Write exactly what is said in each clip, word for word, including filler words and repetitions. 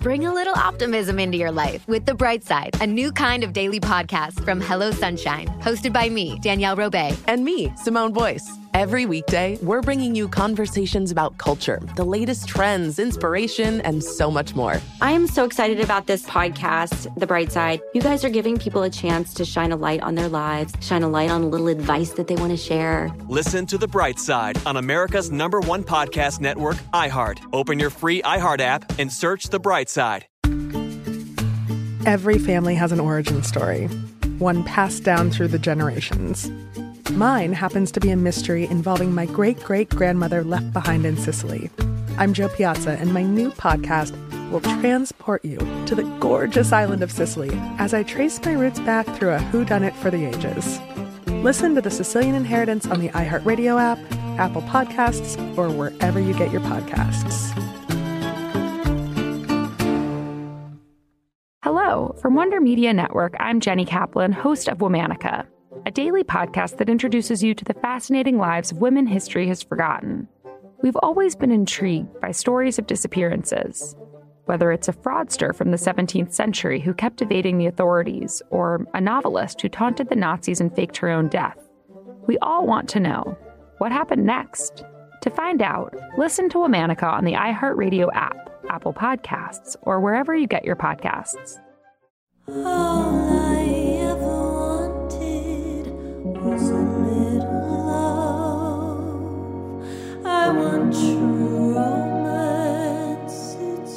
Bring a little optimism into your life with The Bright Side, a new kind of daily podcast from Hello Sunshine, hosted by me, Danielle Robay. And me, Simone Boyce. Every weekday, we're bringing you conversations about culture, the latest trends, inspiration, and so much more. I am so excited about this podcast, The Bright Side. You guys are giving people a chance to shine a light on their lives, shine a light on a little advice that they want to share. Listen to The Bright Side on America's number one podcast network, iHeart. Open your free iHeart app and search The Bright Side. Every family has an origin story, one passed down through the generations. Mine happens to be a mystery involving my great-great-grandmother left behind in Sicily. I'm Jo Piazza, and my new podcast will transport you to the gorgeous island of Sicily as I trace my roots back through a whodunit for the ages. Listen to The Sicilian Inheritance on the iHeartRadio app, Apple Podcasts, or wherever you get your podcasts. Hello, from Wonder Media Network, I'm Jenny Kaplan, host of Womanica, a daily podcast that introduces you to the fascinating lives of women history has forgotten. We've always been intrigued by stories of disappearances, whether it's a fraudster from the seventeenth century who kept evading the authorities, or a novelist who taunted the Nazis and faked her own death. We all want to know, what happened next? To find out, listen to Womanica on the iHeartRadio app, Apple Podcasts, or wherever you get your podcasts. All I ever wanted was a little love. I want true romance, it's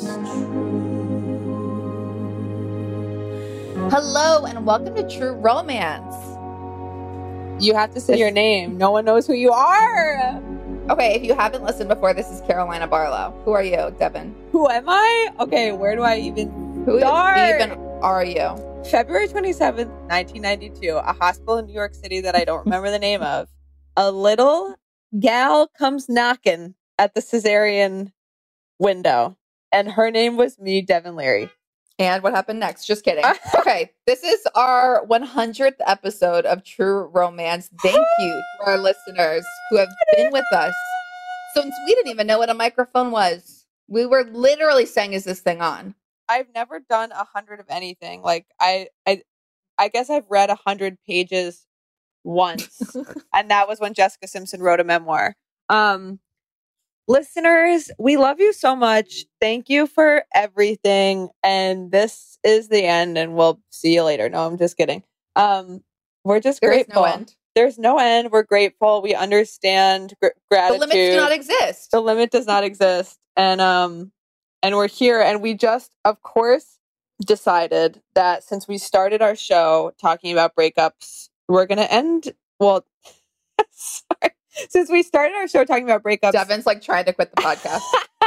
true. Hello and welcome to True Romance. You have to say this... your name. No one knows who you are. Okay, if you haven't listened before, this is Carolina Barlow. Who are you, Devin? Who am I? Okay, where do I even Who start? even are you? February twenty-seventh, nineteen ninety-two, a hospital in New York City that I don't remember the name of. A little gal comes knocking at the cesarean window, and her name was me, Devin Leary. And what happened next? Just kidding. Okay, this is our one hundredth episode of True Romance. Thank you to our listeners who have been with us since we didn't even know what a microphone was. We were literally saying, is this thing on? I've never done a hundred of anything. Like I, I, I guess I've read a hundred pages once, and that was when Jessica Simpson wrote a memoir. Um, listeners, we love you so much. Thank you for everything. And this is the end, and we'll see you later. No, I'm just kidding. Um, we're just there grateful. Is no end. There's no end. We're grateful. We understand gr- gratitude. The limits do not exist. The limit does not exist, and um. And we're here, and we just, of course, decided that since we started our show talking about breakups, we're going to end, well, sorry. Since we started our show talking about breakups. Devin's like trying to quit the podcast.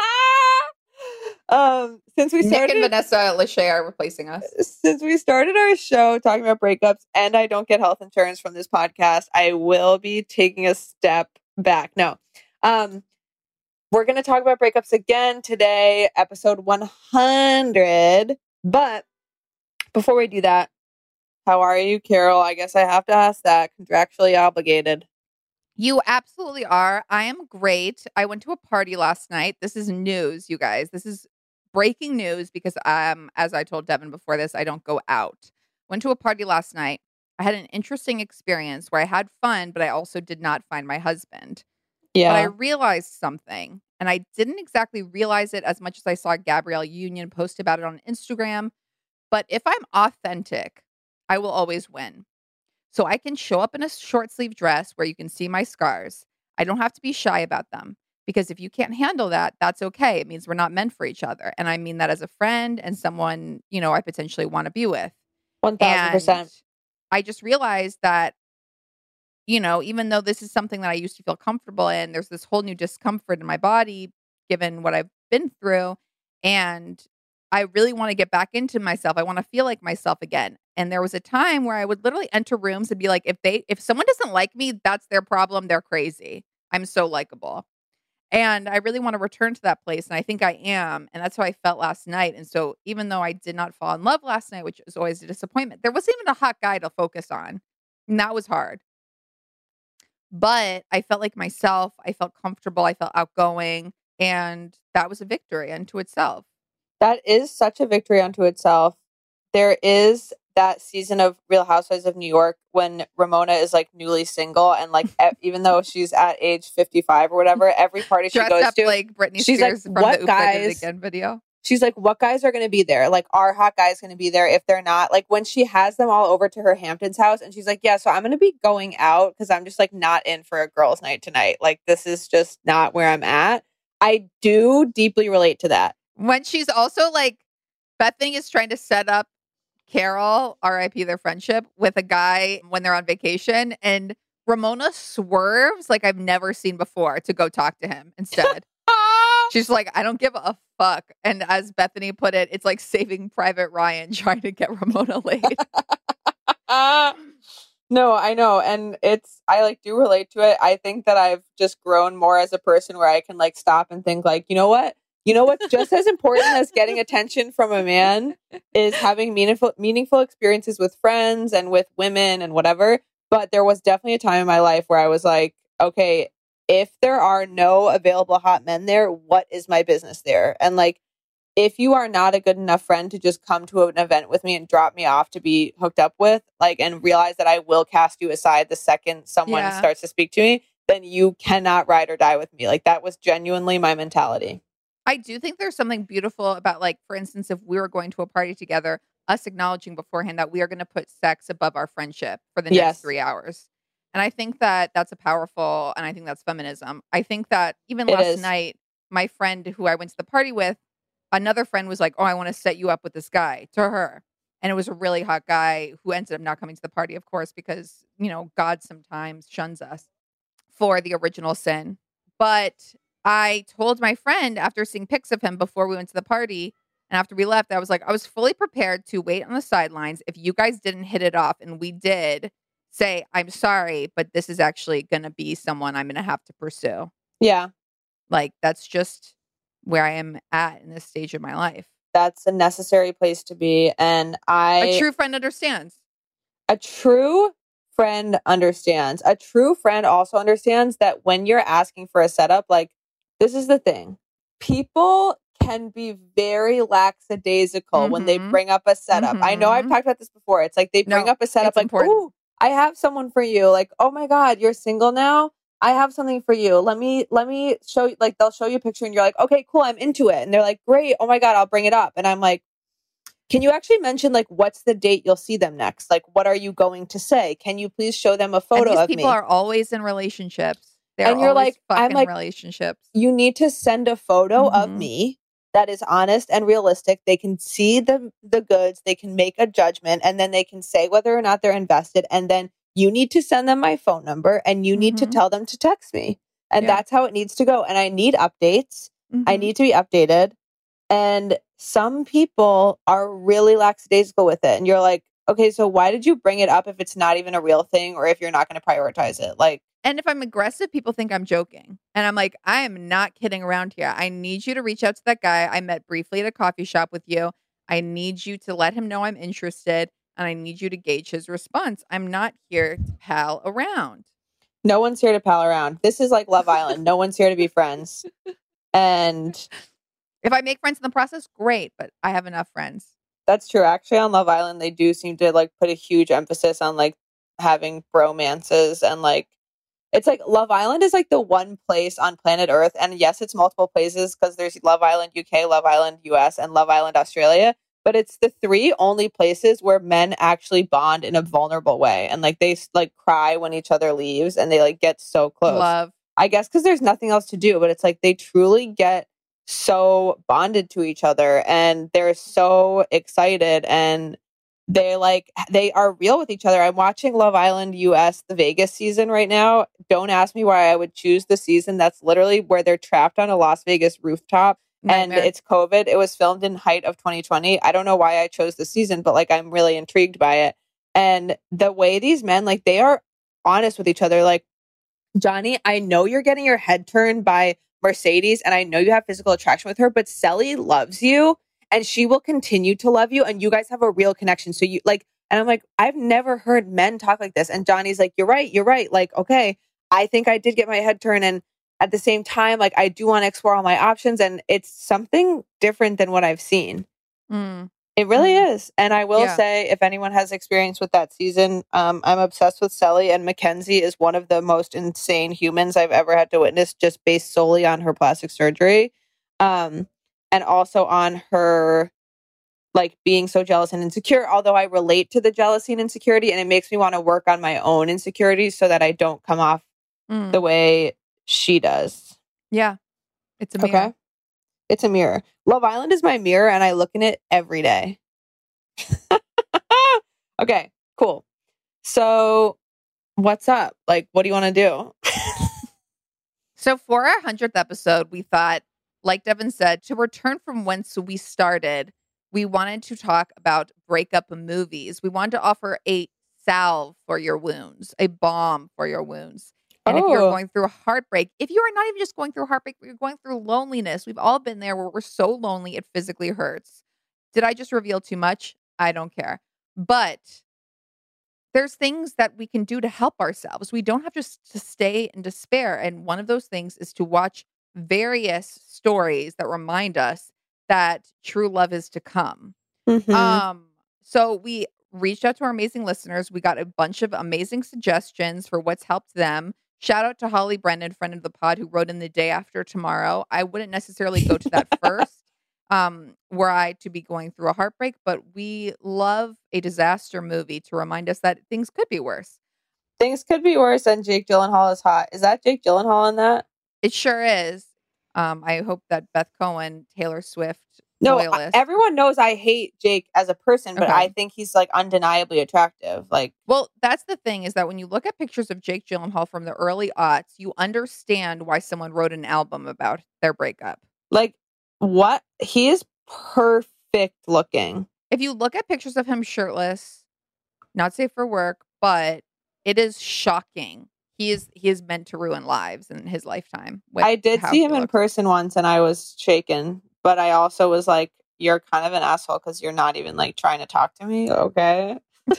um, since we started. Nick and Vanessa Lachey are replacing us. Since we started our show talking about breakups, and I don't get health insurance from this podcast, I will be taking a step back. No. Um, We're going to talk about breakups again today, episode one hundred. But before we do that, how are you, Carol? I guess I have to ask that. Contractually obligated. You absolutely are. I am great. I went to a party last night. This is news, you guys. This is breaking news because, um, as I told Devin before this, I don't go out. Went to a party last night. I had an interesting experience where I had fun, but I also did not find my husband. Yeah. But I realized something, and I didn't exactly realize it as much as I saw Gabrielle Union post about it on Instagram. But if I'm authentic, I will always win. So I can show up in a short sleeve dress where you can see my scars. I don't have to be shy about them, because if you can't handle that, that's okay. It means we're not meant for each other. And I mean that as a friend and someone, you know, I potentially want to be with. one thousand percent. I just realized that, you know, even though this is something that I used to feel comfortable in, there's this whole new discomfort in my body, given what I've been through. And I really want to get back into myself. I want to feel like myself again. And there was a time where I would literally enter rooms and be like, if they, if someone doesn't like me, that's their problem. They're crazy. I'm so likable. And I really want to return to that place. And I think I am. And that's how I felt last night. And so even though I did not fall in love last night, which was always a disappointment, there wasn't even a hot guy to focus on. And that was hard. But I felt like myself. I felt comfortable. I felt outgoing. And that was a victory unto itself. That is such a victory unto itself. There is that season of Real Housewives of New York when Ramona is like newly single and like e- even though she's at age fifty-five or whatever, every party she Dressed goes up to, like Britney she's Spears like, from what the Oops, I Did It guys- Again video. she's like, what guys are going to be there? Like, our hot guys going to be there? If they're not, like when she has them all over to her Hamptons house and she's like, yeah, so I'm going to be going out because I'm just like not in for a girls' night tonight. Like, this is just not where I'm at. I do deeply relate to that. When she's also like, Bethany is trying to set up Carol, R I P their friendship, with a guy when they're on vacation. And Ramona swerves like I've never seen before to go talk to him instead. She's like, I don't give a fuck. And as Bethany put it, it's like Saving Private Ryan trying to get Ramona laid. No, I know. And it's, I like do relate to it. I think that I've just grown more as a person where I can like stop and think like, you know what? You know what's just as important as getting attention from a man is having meaningful meaningful experiences with friends and with women and whatever. But there was definitely a time in my life where I was like, okay, if there are no available hot men there, what is my business there? And like, if you are not a good enough friend to just come to an event with me and drop me off to be hooked up with, like, and realize that I will cast you aside the second someone Yeah. starts to speak to me, then you cannot ride or die with me. Like, that was genuinely my mentality. I do think there's something beautiful about, like, for instance, if we were going to a party together, us acknowledging beforehand that we are going to put sex above our friendship for the next Yes. three hours. And I think that that's a powerful, and I think that's feminism. I think that even It last is. night, my friend who I went to the party with, another friend was like, oh, I want to set you up with this guy, to her. And it was a really hot guy who ended up not coming to the party, of course, because, you know, God sometimes shuns us for the original sin. But I told my friend after seeing pics of him before we went to the party and after we left, I was like, I was fully prepared to wait on the sidelines. If you guys didn't hit it off and we did, say, I'm sorry, but this is actually going to be someone I'm going to have to pursue. Yeah. Like, that's just where I am at in this stage of my life. That's a necessary place to be. And I, A true friend understands. a true friend understands. A true friend also understands that when you're asking for a setup, like, this is the thing. People can be very lackadaisical when they Mhm. bring up a setup. I know I've Mhm. talked about this before. It's like they bring No, up a setup it's like, important. ooh, I have someone for you. Like, oh my God, you're single now? I have something for you. Let me, let me show you, like, they'll show you a picture and you're like, okay, cool, I'm into it. And they're like, great, oh my God, I'll bring it up. And I'm like, can you actually mention, like, what's the date you'll see them next? Like, what are you going to say? Can you please show them a And photo these of people me? are always in relationships. They're And you're always like, I'm fucking like, relationships. You need to send a photo of Mhm. me that is honest and realistic. They can see the the goods, they can make a judgment, and then they can say whether or not they're invested. And then you need to send them my phone number and you need to Mhm. tell them to text me. And Yeah. that's how it needs to go. And I need updates. I Mhm. need to be updated. And some people are really lackadaisical with it. And you're like, okay, so why did you bring it up if it's not even a real thing or if you're not going to prioritize it? Like, And if I'm aggressive, people think I'm joking. And I'm like, I am not kidding around here. I need you to reach out to that guy I met briefly at a coffee shop with you. I need you to let him know I'm interested. And I need you to gauge his response. I'm not here to pal around. no one's here to pal around. This is like Love Island. No one's here to be friends. And If I make friends in the process, great. But I have enough friends. that's true. Actually, on Love Island, they do seem to like put a huge emphasis on like having bromances and like it's like Love Island is like the one place on planet Earth. And yes, it's multiple places because there's Love Island U K, Love Island U S, and Love Island Australia. But it's the three only places where men actually bond in a vulnerable way. And like they like cry when each other leaves and they like get so close. Love. I guess because there's nothing else to do, but it's like they truly get so bonded to each other and they're so excited and they like they are real with each other. I'm watching Love Island U S, the Vegas season right now. Don't ask me why I would choose the season. That's literally where they're trapped on a Las Vegas rooftop. Nightmare. And it's COVID. It was filmed in height of twenty twenty. I don't know why I chose the season, but like I'm really intrigued by it. And the way these men, like they are honest with each other. Like, Johnny, I know you're getting your head turned by Mercedes and I know you have physical attraction with her, but Sally loves you and she will continue to love you and you guys have a real connection. So you like, and I'm like, I've never heard men talk like this. And Johnny's like, you're right, you're right. Like, okay, I think I did get my head turned and at the same time, like I do want to explore all my options, and it's something different than what I've seen. Mm. It really Mm. is. And I will Yeah. say, if anyone has experience with that season, um, I'm obsessed with Selly, and Mackenzie is one of the most insane humans I've ever had to witness, just based solely on her plastic surgery. Um, and also on her like being so jealous and insecure, although I relate to the jealousy and insecurity, and it makes me want to work on my own insecurities so that I don't come off Mm. the way she does. Yeah. It's a mirror. Okay. It's a mirror. Love Island is my mirror, and I look in it every day. Okay, cool. So what's up? Like, what do you want to do? So for our hundredth episode, we thought, like Devin said, to return from whence we started, we wanted to talk about breakup movies. We wanted to offer a salve for your wounds, a balm for your wounds. And if you're Oh. going through a heartbreak, if you are not even just going through heartbreak, but you're going through loneliness, we've all been there where we're so lonely it physically hurts. Did I just reveal too much? I don't care. But there's things that we can do to help ourselves. We don't have just to stay in despair. And one of those things is to watch various stories that remind us that true love is to come. Mhm. Um, so we reached out to our amazing listeners. We got a bunch of amazing suggestions for what's helped them. Shout out to Holly Brennan, friend of the pod, who wrote in The Day After Tomorrow. I wouldn't necessarily go to that first, um, were I to be going through a heartbreak, but we love a disaster movie to remind us that things could be worse. Things could be worse, and Jake Gyllenhaal is hot. Is that Jake Gyllenhaal in that? It sure is. Um, I hope that Beth Cohen, Taylor Swift, No, I- loyalist. everyone knows I hate Jake as a person, but Okay. I think he's like undeniably attractive. Like, Well, that's the thing is that when you look at pictures of Jake Gyllenhaal from the early aughts, you understand why someone wrote an album about their breakup. like what? He is perfect looking. If you look at pictures of him shirtless, not safe for work, but it is shocking. He is he is meant to ruin lives in his lifetime. with I did how see he him in looks. person once, and I was shaken. But I also was like, "You're kind of an asshole because you're not even like trying to talk to me." Okay.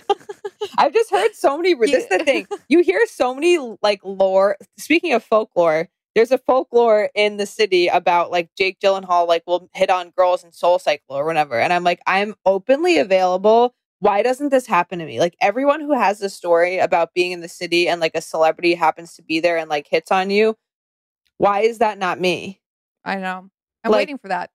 I've just heard so many. This is the thing. You hear so many like lore. Speaking of folklore, there's a folklore in the city about like Jake Gyllenhaal like will hit on girls in Soul Cycle or whatever. And I'm like, I'm openly available. Why doesn't this happen to me? Like everyone who has a story about being in the city and like a celebrity happens to be there and like hits on you. Why is that not me? I know. I'm Like- waiting for that.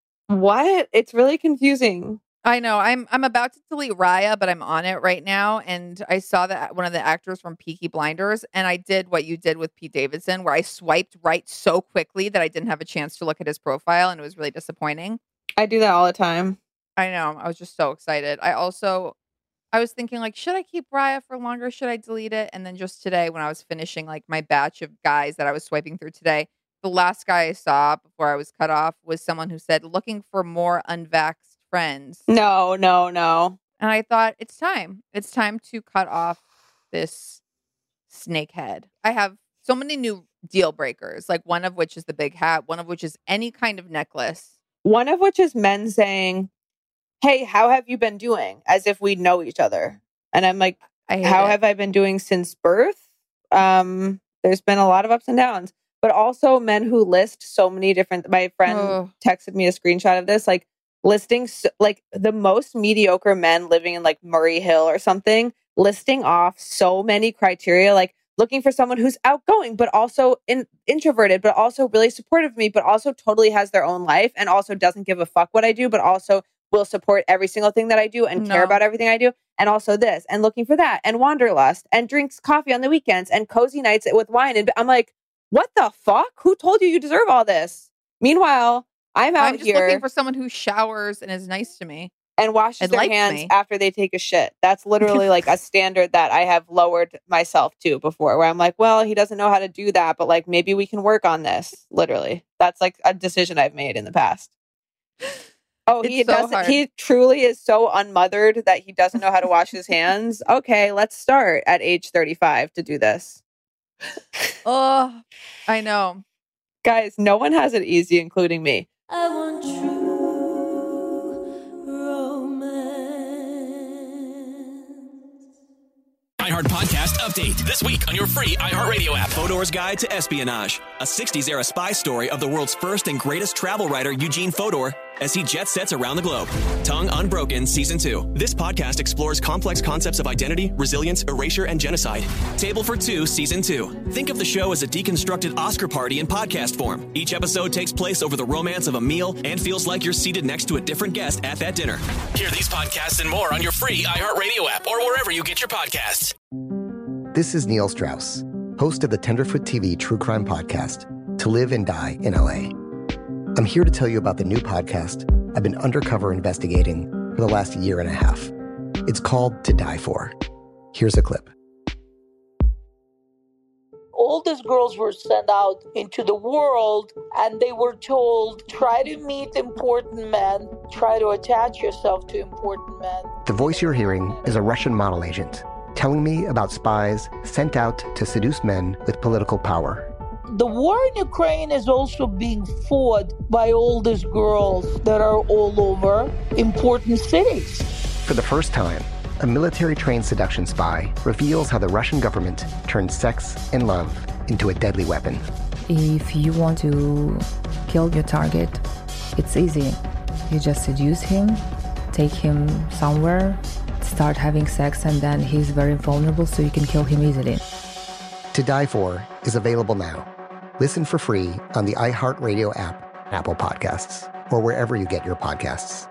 What? It's really confusing. I know. I'm I'm about to delete Raya, but I'm on it right now. And I saw that one of the actors from Peaky Blinders, and I did what you did with Pete Davidson, where I swiped right so quickly that I didn't have a chance to look at his profile, and it was really disappointing. I do that all the time. I know. I was just so excited. I also, I was thinking like, should I keep Raya for longer? Should I delete it? And then just today, when I was finishing like my batch of guys that I was swiping through today, the last guy I saw before I was cut off was someone who said, looking for more unvaxxed friends. No, no, no. And I thought, it's time. It's time to cut off this snakehead. I have so many new deal breakers, like one of which is the big hat, one of which is any kind of necklace. One of which is men saying, "Hey, how have you been doing?" As if we know each other. And I'm like, I hate how it. have I been doing since birth? Um, there's been a lot of ups and downs, but also men who list so many different. My friend Oh. texted me a screenshot of this, like listing s like the most mediocre men living in like Murray Hill or something, listing off so many criteria, like looking for someone who's outgoing, but also in, introverted, but also really supportive of me, but also totally has their own life and also doesn't give a fuck what I do, but also will support every single thing that I do and care No. about everything I do. And also this and looking for that and wanderlust and drinks coffee on the weekends and cozy nights with wine. And I'm like, what the fuck? Who told you you deserve all this? Meanwhile, I'm out I'm just here looking for someone who showers and is nice to me. and washes and their likes hands me. after they take a shit. That's literally like a standard that I have lowered myself to before, where I'm like, well, he doesn't know how to do that, but like maybe we can work on this. Literally. That's like a decision I've made in the past. Oh, he It's so doesn't hard. he truly is so unmothered that he doesn't know how to wash his hands. Okay, let's start at age thirty-five to do this. Oh, I know. Guys, no one has it easy, including me. I want true romance. iHeart Podcast update this week on your free iHeartRadio app. Fodor's Guide to Espionage, a sixties-era spy story of the world's first and greatest travel writer, Eugene Fodor, as he jet sets around the globe. Tongue Unbroken Season two. This podcast explores complex concepts of identity, resilience, erasure, and genocide. Table for Two Season two. Think of the show as a deconstructed Oscar party in podcast form. Each episode takes place over the romance of a meal and feels like you're seated next to a different guest at that dinner. Hear these podcasts and more on your free iHeartRadio app or wherever you get your podcasts. This is Neil Strauss, host of the Tenderfoot T V true crime podcast, To Live and Die in L A. I'm here to tell you about the new podcast I've been undercover investigating for the last year and a half. It's called To Die For. Here's a clip. All these girls were sent out into the world and they were told, try to meet important men, try to attach yourself to important men. The voice you're hearing is a Russian model agent telling me about spies sent out to seduce men with political power. The war in Ukraine is also being fought by all these girls that are all over important cities. For the first time, a military-trained seduction spy reveals how the Russian government turned sex and love into a deadly weapon. If you want to kill your target, it's easy. You just seduce him, take him somewhere, start having sex, and then he's very vulnerable, so you can kill him easily. To Die For is available now. Listen for free on the iHeartRadio app, Apple Podcasts, or wherever you get your podcasts.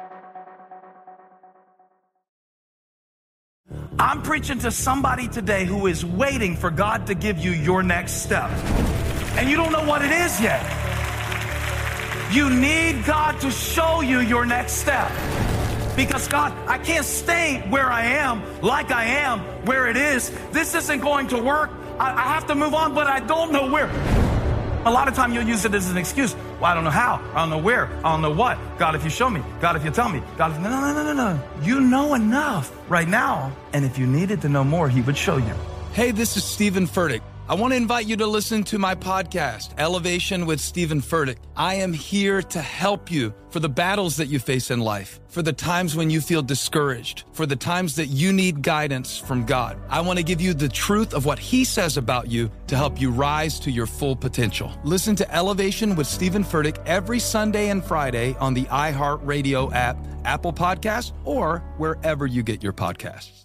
I'm preaching to somebody today who is waiting for God to give you your next step. And you don't know what it is yet. You need God to show you your next step. Because God, I can't stay where I am, like I am, where it is. This isn't going to work. I, I have to move on, but I don't know where. A lot of time you'll use it as an excuse. Well, I don't know how. I don't know where. I don't know what. God, if you show me. God, if you tell me. God, if... No, no, no, no, no. You know enough right now. And if you needed to know more, he would show you. Hey, this is Stephen Furtick. I want to invite you to listen to my podcast, Elevation with Stephen Furtick. I am here to help you for the battles that you face in life, for the times when you feel discouraged, for the times that you need guidance from God. I want to give you the truth of what he says about you to help you rise to your full potential. Listen to Elevation with Stephen Furtick every Sunday and Friday on the iHeartRadio app, Apple Podcasts, or wherever you get your podcasts.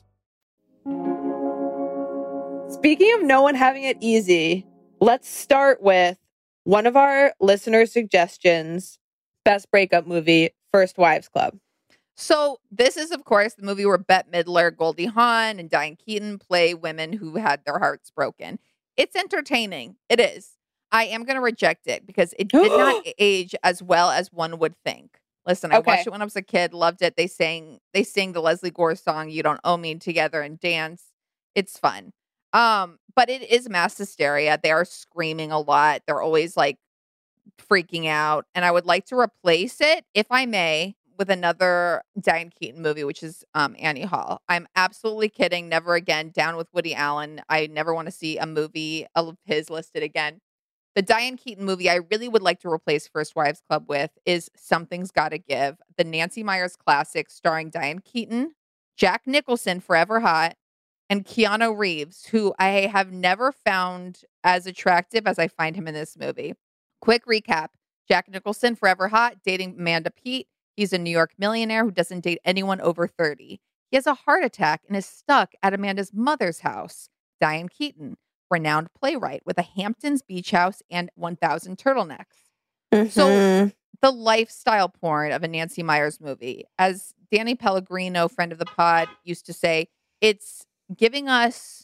Speaking of no one having it easy, let's start with one of our listener suggestions, best breakup movie, First Wives Club. So this is, of course, the movie where Bette Midler, Goldie Hawn, and Diane Keaton play women who had their hearts broken. It's entertaining. It is. I am going to reject it because it did not age as well as one would think. Listen, I Okay. watched it when I was a kid, loved it. They sang, they sing the Leslie Gore song, You Don't Owe Me, together and dance. It's fun. Um, but it is mass hysteria. They are screaming a lot. They're always like freaking out. And I would like to replace it, if I may, with another Diane Keaton movie, which is um, Annie Hall. I'm absolutely kidding. Never again. Down with Woody Allen. I never want to see a movie of his listed again. The Diane Keaton movie I really would like to replace First Wives Club with is Something's Gotta Give, the Nancy Meyers classic starring Diane Keaton, Jack Nicholson, Forever Hot, and Keanu Reeves, who I have never found as attractive as I find him in this movie. Quick recap. Jack Nicholson, Forever Hot, dating Amanda Peet. He's a New York millionaire who doesn't date anyone over thirty. He has a heart attack and is stuck at Amanda's mother's house. Diane Keaton, renowned playwright with a Hamptons beach house and one thousand turtlenecks. Mm-hmm. So the lifestyle porn of a Nancy Meyers movie. As Danny Pellegrino, friend of the pod, used to say, it's giving us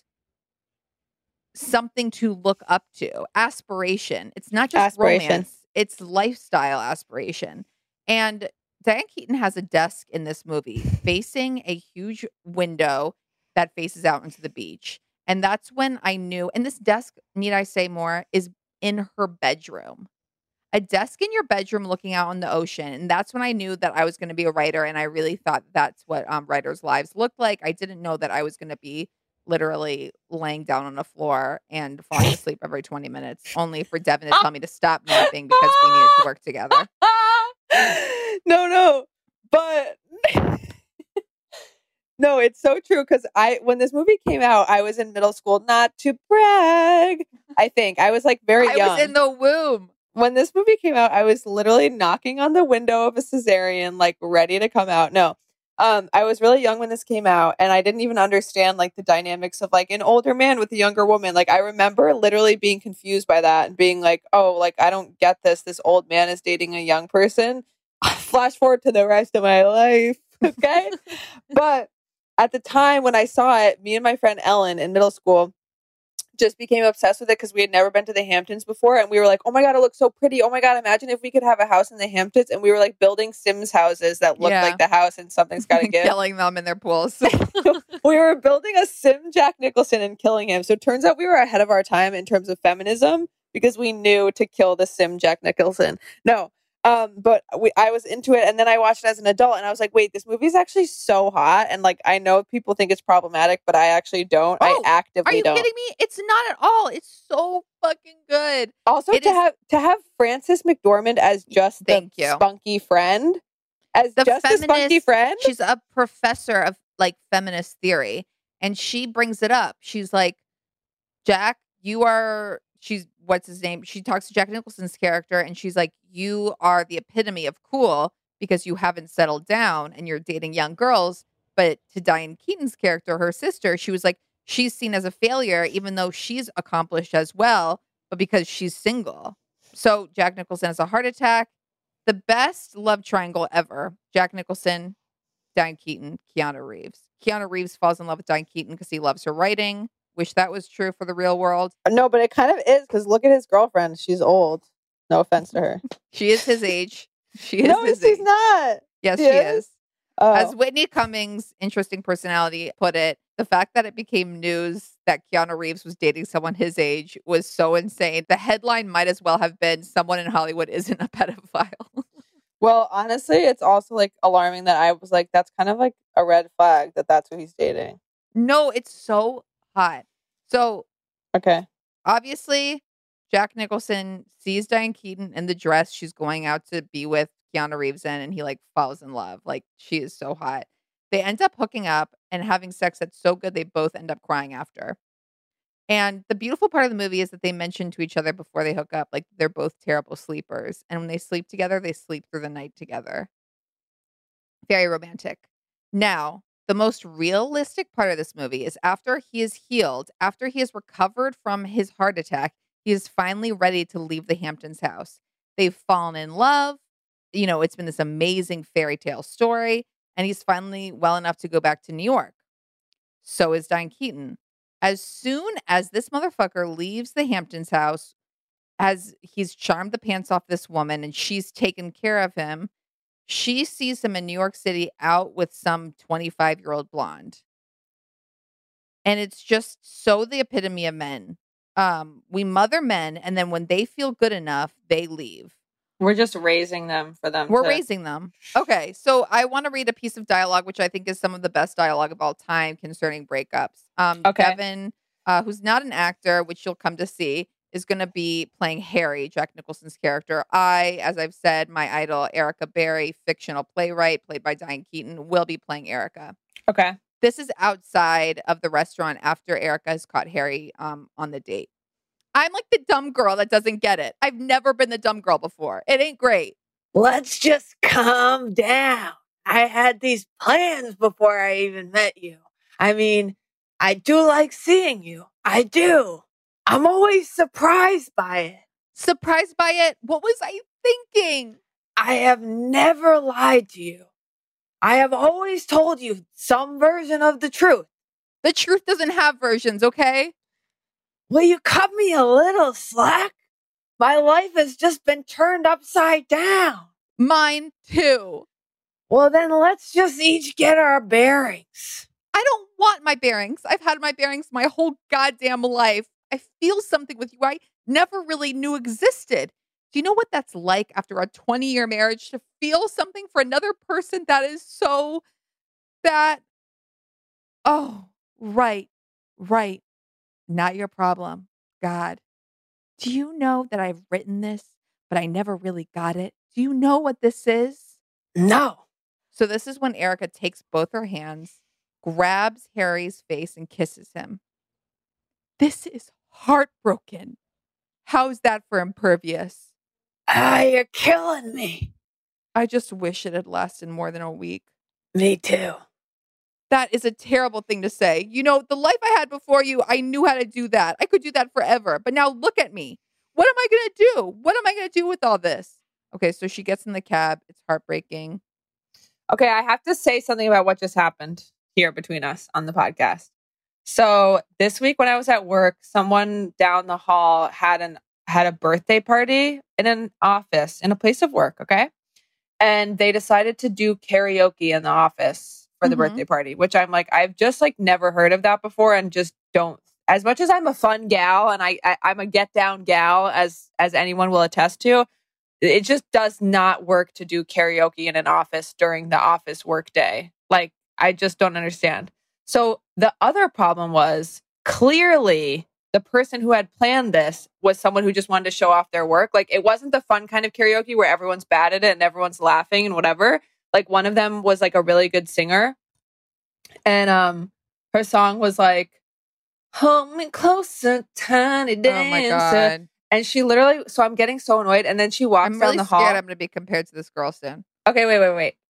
something to look up to, aspiration. It's not just Aspiration. romance, it's lifestyle aspiration. And Diane Keaton has a desk in this movie facing a huge window that faces out into the beach. And that's when I knew, and this desk, need I say more, is in her bedroom. A desk in your bedroom looking out on the ocean. And that's when I knew that I was going to be a writer. And I really thought that's what um, writers' lives looked like. I didn't know that I was going to be literally laying down on the floor and falling asleep every twenty minutes, only for Devin to tell me to stop napping because we needed to work together. No, no. But No, it's so true because I when this movie came out, I was in middle school. Not to brag, I think I was like very I young. was in the womb. When this movie came out, I was literally knocking on the window of a cesarean, like ready to come out. No, um, I was really young when this came out, and I didn't even understand like the dynamics of like an older man with a younger woman. Like I remember literally being confused by that and being like, "Oh, like I don't get this. This old man is dating a young person." Flash forward to the rest of my life, okay? But at the time when I saw it, me and my friend Ellen in middle school just became obsessed with it because we had never been to the Hamptons before. And we were like, oh my God, it looks so pretty. Oh my God, imagine if we could have a house in the Hamptons. And we were like building Sims houses that looked Yeah. like the house and something's got to give. Killing them in their pools. We were building a Sim Jack Nicholson and killing him. So it turns out we were ahead of our time in terms of feminism because we knew to kill the Sim Jack Nicholson. No. Um, but we, I was into it, and then I watched it as an adult, and I was like, "Wait, this movie is actually so hot." And like, I know people think it's problematic, but I actually don't. Oh, I actively Are you don't. kidding me? It's not at all. It's so fucking good. Also, It to is- have to have Frances McDormand as just Thank the you. spunky friend, as The just the spunky feminist- friend. She's a professor of like feminist theory, and she brings it up. She's like, Jack, you are. She's what's his name? She talks to Jack Nicholson's character, and she's like, you are the epitome of cool because you haven't settled down and you're dating young girls. But to Diane Keaton's character, her sister, she was like, she's seen as a failure, even though she's accomplished as well, but because she's single. So Jack Nicholson has a heart attack. The best love triangle ever. Jack Nicholson, Diane Keaton, Keanu Reeves. Keanu Reeves falls in love with Diane Keaton because he loves her writing. Wish that was true for the real world. No, but it kind of is because look at his girlfriend. She's old. No offense to her. She is his age. She is no, his she's age. not. Yes, She she is? is. Oh. As Whitney Cummings, interesting personality, put it, the fact that it became news that Keanu Reeves was dating someone his age was so insane. The headline might as well have been someone in Hollywood isn't a pedophile. Well, honestly, it's also like alarming that I was like, that's kind of like a red flag that that's who he's dating. No, it's so hot. So Okay. obviously, Jack Nicholson sees Diane Keaton in the dress she's going out to be with Keanu Reeves in, and he like falls in love. Like, she is so hot. They end up hooking up and having sex that's so good they both end up crying after. And the beautiful part of the movie is that they mention to each other before they hook up, like they're both terrible sleepers. And when they sleep together, they sleep through the night together. Very romantic. Now, the most realistic part of this movie is after he is healed, after he has recovered from his heart attack, he is finally ready to leave the Hamptons house. They've fallen in love. You know, it's been this amazing fairy tale story, and he's finally well enough to go back to New York. So is Diane Keaton. As soon as this motherfucker leaves the Hamptons house, as he's charmed the pants off this woman and she's taken care of him, she sees him in New York City out with some twenty-five-year-old blonde. And it's just so the epitome of men. Um, we mother men, and then when they feel good enough, they leave. We're just raising them for them. We're to- raising them. Okay, so I want to read a piece of dialogue, which I think is some of the best dialogue of all time concerning breakups. Um, Okay. Devin, uh, who's not an actor, which you'll come to see, is going to be playing Harry, Jack Nicholson's character. I, as I've said, my idol, Erica Berry, fictional playwright, played by Diane Keaton, will be playing Erica. Okay. This is outside of the restaurant after Erica has caught Harry um, on the date. I'm like the dumb girl that doesn't get it. I've never been the dumb girl before. It ain't great. Let's just calm down. I had these plans before I even met you. I mean, I do like seeing you. I do. I'm always surprised by it. Surprised by it? What was I thinking? I have never lied to you. I have always told you some version of the truth. The truth doesn't have versions, okay? Will you cut me a little slack? My life has just been turned upside down. Mine too. Well, then let's just each get our bearings. I don't want my bearings. I've had my bearings my whole goddamn life. I feel something with you I never really knew existed. Do you know what that's like after a twenty-year marriage to feel something for another person that is so that, oh, right, right. Not your problem. God. Do you know that I've written this, but I never really got it? Do you know what this is? No. So this is when Erica takes both her hands, grabs Harry's face and kisses him. This is heartbroken. How's that for impervious? Ah, you're killing me. I just wish it had lasted more than a week. Me too. That is a terrible thing to say. You know, the life I had before you, I knew how to do that. I could do that forever. But now look at me. What am I going to do? What am I going to do with all this? Okay, so she gets in the cab. It's heartbreaking. Okay, I have to say something about what just happened here between us on the podcast. So this week when I was at work, someone down the hall had an had a birthday party in an office, in a place of work, okay? And they decided to do karaoke in the office for the Mm-hmm. birthday party, which I'm like, I've just like never heard of that before and just don't. As much as I'm a fun gal and I, I I'm a get down gal, as as anyone will attest to, it just does not work to do karaoke in an office during the office work day. Like, I just don't understand. So the other problem was clearly the person who had planned this was someone who just wanted to show off their work. Like, it wasn't the fun kind of karaoke where everyone's bad at it and everyone's laughing and whatever. Like, one of them was like a really good singer. And um, her song was like, "Hold me closer, tiny dancer." Oh my God. And she literally, so I'm getting so annoyed. And then she walks I'm down really the scared hall. I'm going to be compared to this girl soon. Okay, wait, wait, wait.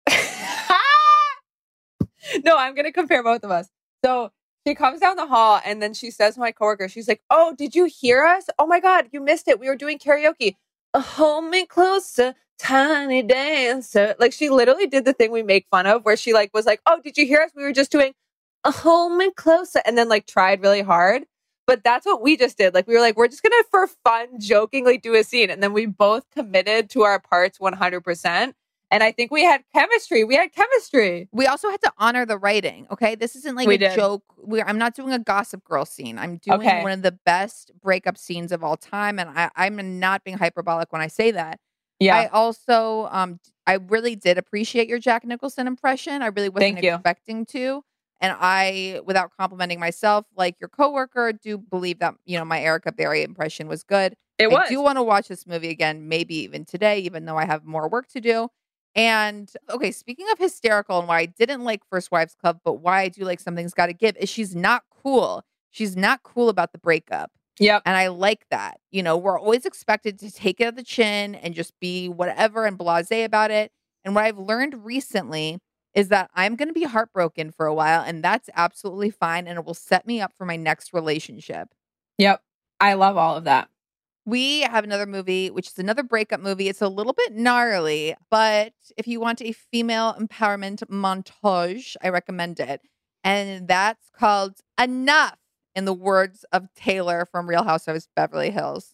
No, I'm going to compare both of us. So she comes down the hall and then she says to my coworker, she's like, "Oh, did you hear us? Oh my God, you missed it. We were doing karaoke. Uh, hold me closer, tiny dancer." Like, she literally did the thing we make fun of where she like was like, "Oh, did you hear us? We were just doing a hold me closer," and then like tried really hard. But that's what we just did. Like, we were like, we're just going to, for fun, jokingly do a scene. And then we both committed to our parts one hundred percent. And I think we had chemistry. We had chemistry. We also had to honor the writing, okay? This isn't like We a did. joke. We're, I'm not doing a Gossip Girl scene. I'm doing Okay. one of the best breakup scenes of all time. And I, I'm not being hyperbolic when I say that. Yeah. I also, um, I really did appreciate your Jack Nicholson impression. I really wasn't Thank you. expecting to. And I, without complimenting myself, like your coworker, do believe that, you know, my Erica Berry impression was good. It I was. do want to watch this movie again, maybe even today, even though I have more work to do. And okay, speaking of hysterical and why I didn't like First Wives Club, but why I do like Something's Gotta Give, is she's not cool. She's not cool about the breakup. Yep. And I like that. You know, we're always expected to take it at the chin and just be whatever and blasé about it. And what I've learned recently is that I'm going to be heartbroken for a while, and that's absolutely fine. And it will set me up for my next relationship. Yep. I love all of that. We have another movie, which is another breakup movie. It's a little bit gnarly, but if you want a female empowerment montage, I recommend it. And that's called Enough, in the words of Taylor from Real Housewives of Beverly Hills.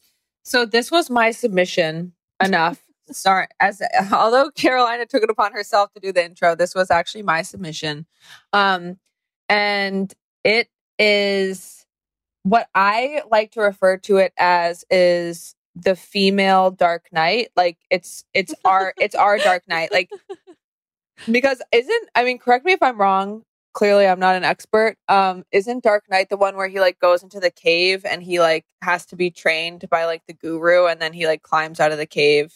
So this was my submission. Enough. Sorry. As although Carolina took it upon herself to do the intro, this was actually my submission. Um, and it is what I like to refer to it as is the female Dark Knight. Like, it's it's our it's our Dark Knight. Like, because isn't I mean, correct me if I'm wrong. Clearly, I'm not an expert. Um, isn't Dark Knight the one where he like goes into the cave and he like has to be trained by like the guru, and then he like climbs out of the cave?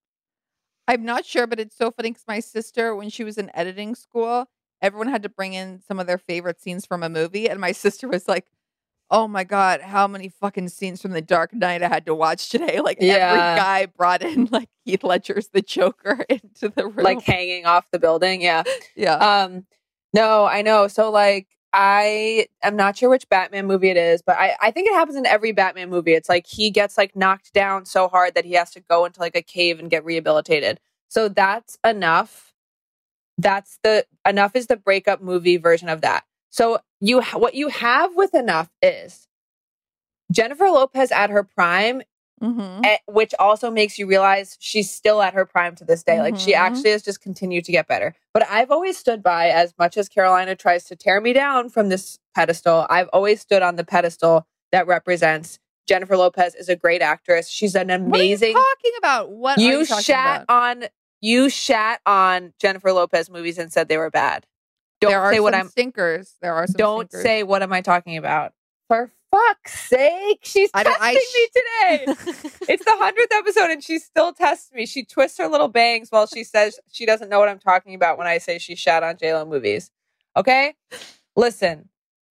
I'm not sure, but it's so funny because my sister, when she was in editing school, everyone had to bring in some of their favorite scenes from a movie. And my sister was like, "Oh my God, how many fucking scenes from The Dark Knight I had to watch today." Like, every Yeah. guy brought in like Heath Ledger's The Joker into the room. Like hanging off the building. Yeah. Yeah. Um, no, I know. So like, I am not sure which Batman movie it is, but I, I think it happens in every Batman movie. It's like he gets like knocked down so hard that he has to go into like a cave and get rehabilitated. So that's Enough. That's the Enough is the breakup movie version of that. So you ha- what you have with Enough is Jennifer Lopez at her prime, Mm-hmm. eh, which also makes you realize she's still at her prime to this day. Like, she Mhm. actually has just continued to get better. But I've always stood by, as much as Carolina tries to tear me down from this pedestal, I've always stood on the pedestal that represents Jennifer Lopez is a great actress. She's an amazing. What are you talking about? What you are you talking shat about? on you shat on Jennifer Lopez movies and said they were bad. Don't there are say some what I'm. stinkers. There are some Don't stinkers. say what am I talking about. For fuck's sake, she's I don't- testing I me today. It's the hundredth episode and she still tests me. She twists her little bangs while she says she doesn't know what I'm talking about when I say she shat on J-Lo movies. Okay? Listen.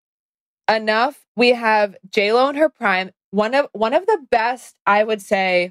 Enough. We have J-Lo in her prime. One of one of the best, I would say,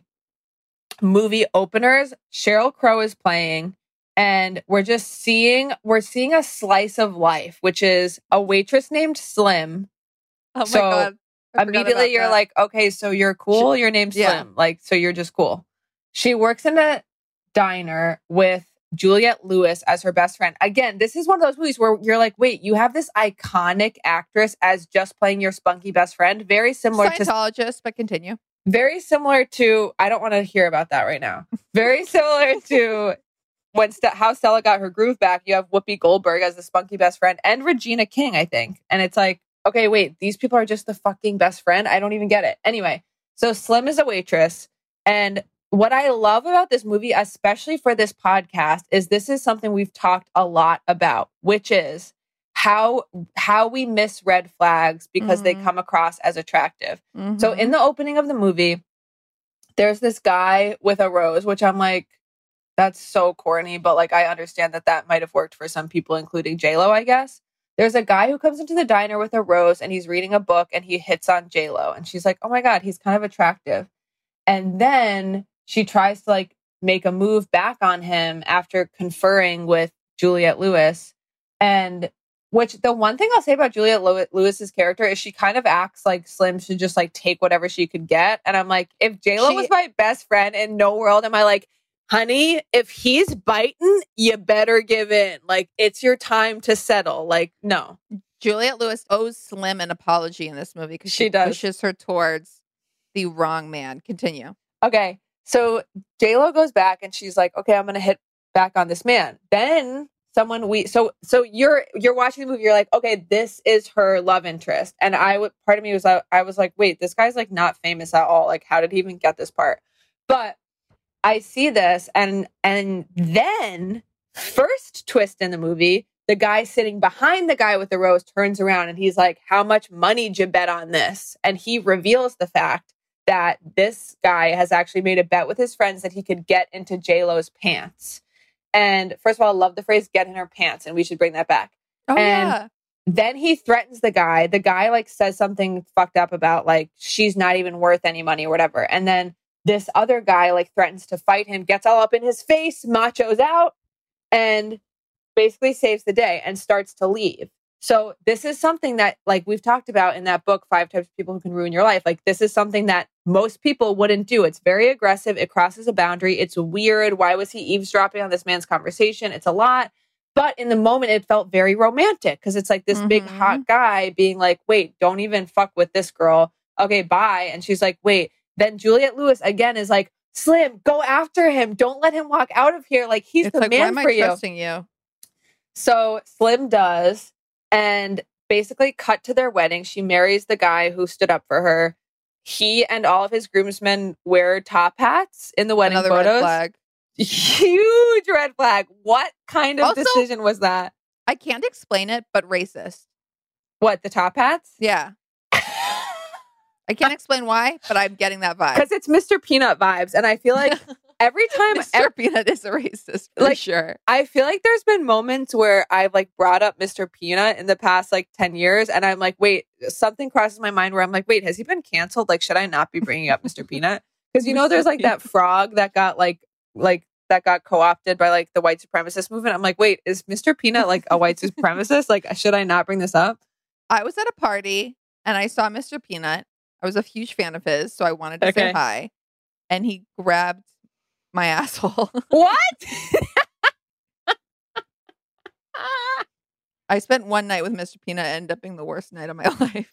movie openers. Sheryl Crow is playing, and we're just seeing we're seeing a slice of life, which is a waitress named Slim. Oh my so God. I forgot immediately about you're that. like, okay, so you're cool. She- Your name's yeah. Slim. Like, so you're just cool. She works in a diner with Juliette Lewis as her best friend. Again, this is one of those movies where you're like, wait, you have this iconic actress as just playing your spunky best friend. Very similar to Scientologist, but continue. very similar to, I don't want to hear about that right now. Very similar to when St- how Stella got her groove back. You have Whoopi Goldberg as the spunky best friend and Regina King, I think. And it's like, okay, wait, these people are just the fucking best friend. I don't even get it. Anyway, so Slim is a waitress. And what I love about this movie, especially for this podcast, is this is something we've talked a lot about, which is how how we miss red flags because Mhm. they come across as attractive. Mhm. So in the opening of the movie, there's this guy with a rose, which I'm like, that's so corny, but like I understand that that might have worked for some people, including J-Lo, I guess. There's a guy who comes into the diner with a rose and he's reading a book and he hits on J-Lo. And she's like, oh my God, he's kind of attractive. And then she tries to like make a move back on him after conferring with Juliette Lewis. And which the one thing I'll say about Juliette Lew- Lewis's character is she kind of acts like Slim should just like take whatever she could get. And I'm like, if J-Lo She- was my best friend in no world, am I like, honey, if he's biting, you better give in. Like, it's your time to settle. Like, no. Juliette Lewis owes Slim an apology in this movie because she, She does. pushes her towards the wrong man. Continue. Okay. So J-Lo goes back and she's like, okay, I'm going to hit back on this man. Then someone we, so, so you're, you're watching the movie. You're like, okay, this is her love interest. And I would, part of me was, I, I was like, wait, this guy's like not famous at all. Like, how did he even get this part? But I see this and, and then first twist in the movie, the guy sitting behind the guy with the rose turns around and he's like, how much money did you bet on this? And he reveals the fact that this guy has actually made a bet with his friends that he could get into J-Lo's pants. And first of all, I love the phrase get in her pants, and we should bring that back. Oh, and yeah. then he threatens the guy. The guy like says something fucked up about like, she's not even worth any money or whatever. And then this other guy like threatens to fight him, gets all up in his face, machos out, and basically saves the day and starts to leave. So this is something that like we've talked about in that book, Five Types of People Who Can Ruin Your Life. Like this is something that most people wouldn't do. It's very aggressive. It crosses a boundary. It's weird. Why was he eavesdropping on this man's conversation? It's a lot. But in the moment, it felt very romantic because it's like this Mhm. big hot guy being like, wait, don't even fuck with this girl. Okay, bye. And she's like, wait. Then Juliette Lewis again is like, Slim, go after him. Don't let him walk out of here. Like he's It's the like, why man am for I you. trusting you? So Slim does, and basically cut to their wedding. She marries the guy who stood up for her. He and all of his groomsmen wear top hats in the wedding Another photos. red flag. Huge red flag. What kind of Also- decision was that? I can't explain it, but racist. What, the top hats? Yeah. I can't explain why, but I'm getting that vibe. Because it's Mister Peanut vibes. And I feel like every time Mister ev- Peanut is a racist, for Like, sure. I feel like there's been moments where I've like brought up Mister Peanut in the past like ten years. And I'm like, wait, something crosses my mind where I'm like, wait, has he been canceled? Like, should I not be bringing up Mister Peanut? Because you know, there's like that frog that got like, like, that got co-opted by like the white supremacist movement. I'm like, wait, is Mister Peanut like a white supremacist? Like, should I not bring this up? I was at a party and I saw Mister Peanut. I was a huge fan of his, so I wanted to say Okay. hi. And he grabbed my asshole. What? I spent one night with Mister Peanut, ended up being the worst night of my life.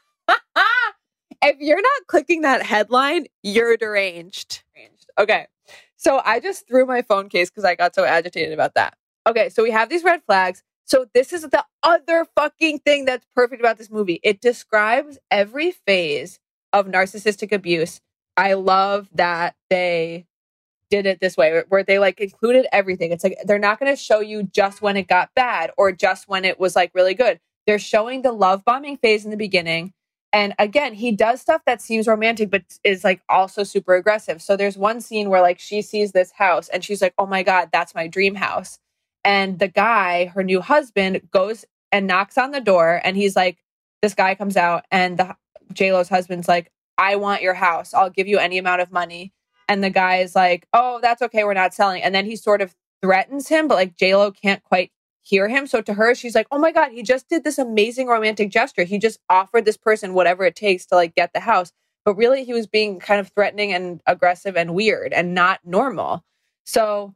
If you're not clicking that headline, you're deranged. Okay. So I just threw my phone case because I got so agitated about that. Okay. So we have these red flags. So this is the other fucking thing that's perfect about this movie. It describes every phase of narcissistic abuse. I love that they did it this way, where they like included everything. It's like they're not going to show you just when it got bad or just when it was like really good. They're showing the love bombing phase in the beginning. And again, he does stuff that seems romantic, but is like also super aggressive. So there's one scene where like she sees this house and she's like, oh my God, that's my dream house. And the guy, her new husband, goes and knocks on the door. And he's like, this guy comes out and the J-Lo's husband's like, I want your house. I'll give you any amount of money. And the guy is like, oh, that's okay. We're not selling. And then he sort of threatens him, but like J-Lo can't quite hear him. So to her, she's like, oh my God, he just did this amazing romantic gesture. He just offered this person whatever it takes to like get the house. But really he was being kind of threatening and aggressive and weird and not normal. So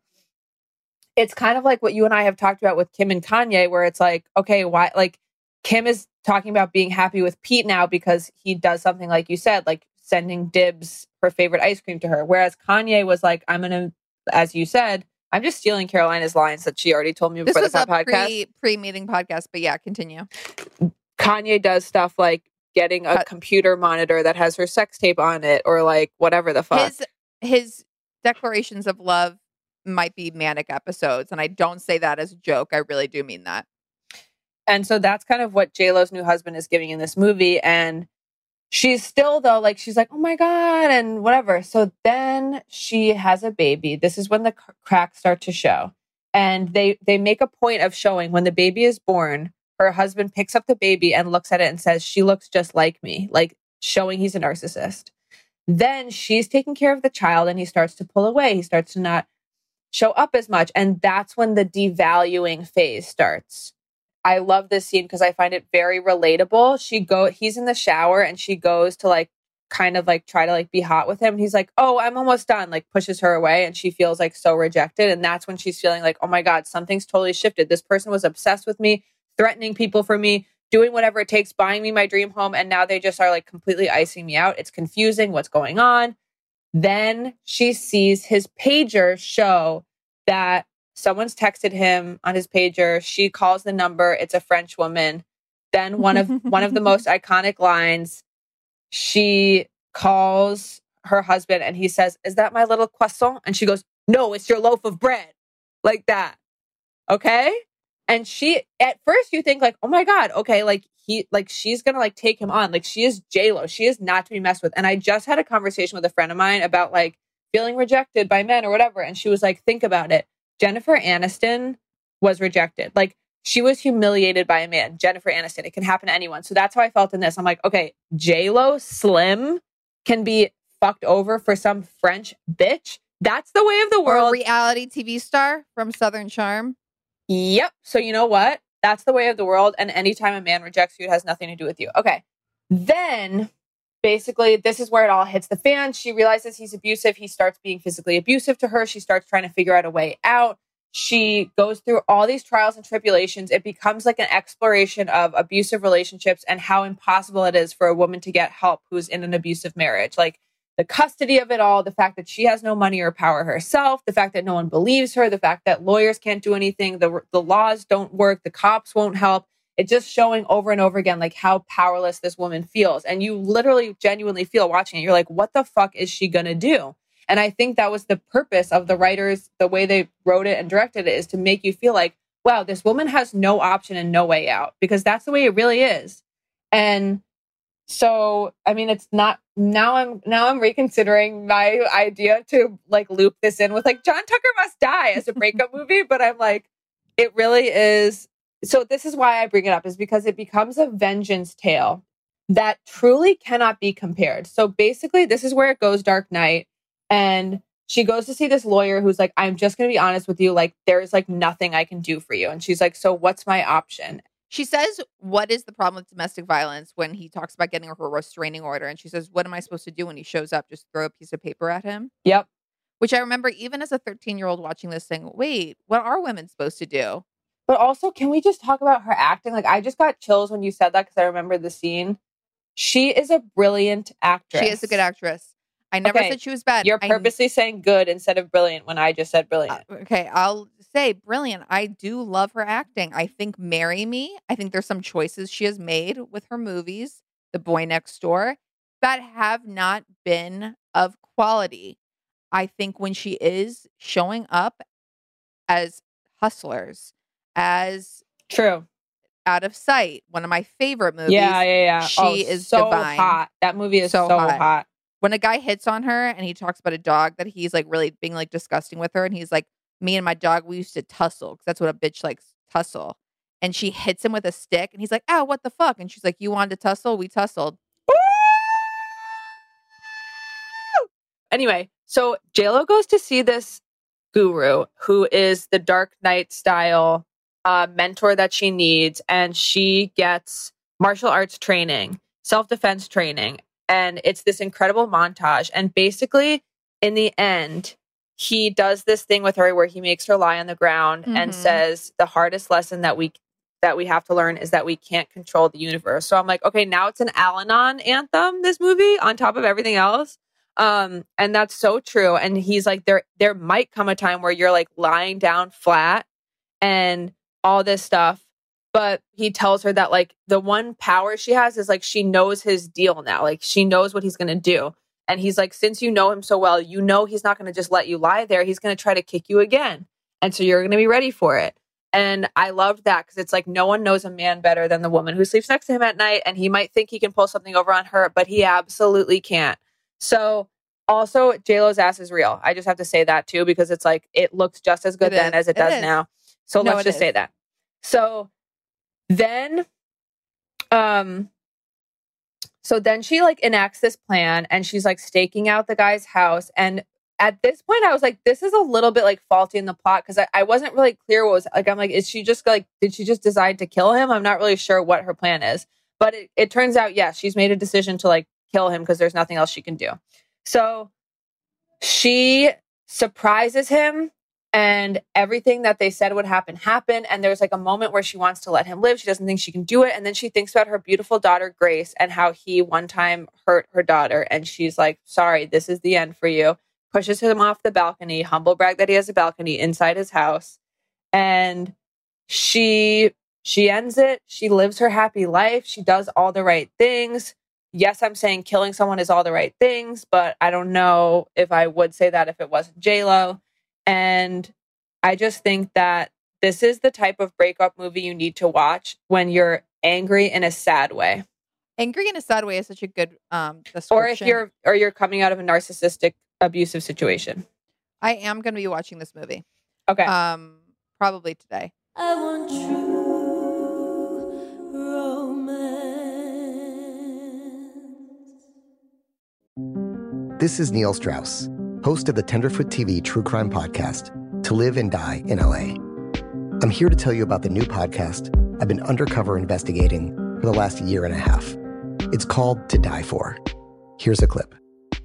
it's kind of like what you and I have talked about with Kim and Kanye, where it's like, okay, why? Like Kim is talking about being happy with Pete now because he does something like you said, like sending Dibs her favorite ice cream to her. Whereas Kanye was like, I'm going to, as you said, I'm just stealing Carolina's lines that she already told me This before was the a podcast. pre, pre-meeting podcast, but yeah, continue. Kanye does stuff like getting a Uh, computer monitor that has her sex tape on it or like whatever the fuck. His, his declarations of love might be manic episodes. And I don't say that as a joke. I really do mean that. And so that's kind of what J-Lo's new husband is giving in this movie. And she's still, though, like, she's like, oh my God, and whatever. So then she has a baby. This is when the cr- cracks start to show. And they, they make a point of showing when the baby is born, her husband picks up the baby and looks at it and says, she looks just like me, like showing he's a narcissist. Then she's taking care of the child and he starts to pull away. He starts to not show up as much. And that's when the devaluing phase starts. I love this scene because I find it very relatable. She go, he's in the shower and she goes to like, kind of like try to like be hot with him. He's like, oh, I'm almost done, like pushes her away. And she feels like so rejected. And that's when she's feeling like, oh my God, something's totally shifted. This person was obsessed with me, threatening people for me, doing whatever it takes, buying me my dream home. And now they just are like completely icing me out. It's confusing what's going on. Then she sees his pager show that someone's texted him on his pager. She calls the number. It's a French woman. Then one of one of the most iconic lines, she calls her husband and he says, is that my little croissant? And she goes, no, it's your loaf of bread. Like that. Okay? And she, at first you think like, oh my God, okay, like he, like she's going to like take him on. Like she is J-Lo. She is not to be messed with. And I just had a conversation with a friend of mine about like feeling rejected by men or whatever. And she was like, think about it. Jennifer Aniston was rejected. Like she was humiliated by a man. Jennifer Aniston. It can happen to anyone. So that's how I felt in this. I'm like, okay, J-Lo Slim can be fucked over for some French bitch. That's the way of the Or world. a reality T V star from Southern Charm. Yep. So you know what? That's the way of the world. And anytime a man rejects you, it has nothing to do with you. Okay. Then basically this is where it all hits the fan. She realizes he's abusive. He starts being physically abusive to her. She starts trying to figure out a way out. She goes through all these trials and tribulations. It becomes like an exploration of abusive relationships and how impossible it is for a woman to get help who's in an abusive marriage. Like the custody of it all, the fact that she has no money or power herself, the fact that no one believes her, the fact that lawyers can't do anything, the, the laws don't work, the cops won't help. It's just showing over and over again, like how powerless this woman feels. And you literally genuinely feel watching it. You're like, what the fuck is she going to do? And I think that was the purpose of the writers, the way they wrote it and directed it, is to make you feel like, wow, this woman has no option and no way out, because that's the way it really is. And so, I mean, it's not, now I'm, now I'm reconsidering my idea to like loop this in with like John Tucker Must Die as a breakup movie. But I'm like, it really is. So this is why I bring it up, is because it becomes a vengeance tale that truly cannot be compared. So basically this is where it goes Dark Knight. And she goes to see this lawyer who's like, I'm just going to be honest with you. Like, there's like nothing I can do for you. And she's like, so what's my option? She says, what is the problem with domestic violence when he talks about getting her a restraining order? And she says, what am I supposed to do when he shows up? Just throw a piece of paper at him? Yep. Which I remember even as a thirteen-year-old watching this saying, wait, what are women supposed to do? But also, can we just talk about her acting? Like, I just got chills when you said that because I remember the scene. She is a brilliant actress. She is a good actress. I never Okay, said she was bad. You're I- purposely saying good instead of brilliant when I just said brilliant. Uh, okay, I'll say brilliant. I do love her acting. I think Marry Me, I think there's some choices she has made with her movies, The Boy Next Door, that have not been of quality. I think when she is showing up as Hustlers, as True, Out of Sight, one of my favorite movies. Yeah, yeah, yeah. She Oh, is so divine. hot. That movie is so, hot. When a guy hits on her and he talks about a dog that he's like really being like disgusting with her, and he's like, me and my dog, we used to tussle because that's what a bitch likes, tussle. and she hits him with a stick and he's like, "Ow, what the fuck?" And she's like, "You wanted to tussle? We tussled." Anyway, so J-Lo goes to see this guru who is the Dark Knight style uh, mentor that she needs. And she gets martial arts training, self-defense training. And it's this incredible montage. And basically, in the end, he does this thing with her where he makes her lie on the ground mm-hmm. and says the hardest lesson that we that we have to learn is that we can't control the universe. So I'm like, okay, now it's an Al-Anon anthem, this movie, on top of everything else. Um, and that's so true. And he's like, there, there might come a time where you're like lying down flat and all this stuff. But he tells her that like the one power she has is like, she knows his deal now. Like she knows what he's going to do. And he's like, since you know him so well, you know, he's not going to just let you lie there. He's going to try to kick you again. And so you're going to be ready for it. And I loved that because it's like, no one knows a man better than the woman who sleeps next to him at night. And he might think he can pull something over on her, but he absolutely can't. So also, J-Lo's ass is real. I just have to say that too, because it's like, it looks just as good it then is. as it, it does is. now. So no, let's just is. say that. So then, um, so then she like enacts this plan and she's like staking out the guy's house. And at this point, I was like, this is a little bit like faulty in the plot because I, I wasn't really clear what was like. I'm like, is she just like, did she just decide to kill him? I'm not really sure what her plan is. But it, it turns out, yes, she's made a decision to like kill him because there's nothing else she can do. So she surprises him and everything that they said would happen, happened. And there's like a moment where she wants to let him live. She doesn't think she can do it. And then she thinks about her beautiful daughter, Grace, and how he one time hurt her daughter. And she's like, sorry, this is the end for you. Pushes him off the balcony, humble brag that he has a balcony inside his house. And she, she ends it. She lives her happy life. She does all the right things. Yes, I'm saying killing someone is all the right things, but I don't know if I would say that if it wasn't J-Lo. And I just think that this is the type of breakup movie you need to watch when you're angry in a sad way. Angry in a sad way is such a good um description. Or if you're or you're coming out of a narcissistic abusive situation. I am going to be watching this movie. Okay. Um probably today. I want true romance. This is Neil Strauss, host of the Tenderfoot T V true crime podcast, To Live and Die in L A. I'm here to tell you about the new podcast I've been undercover investigating for the last year and a half. It's called To Die For. Here's a clip.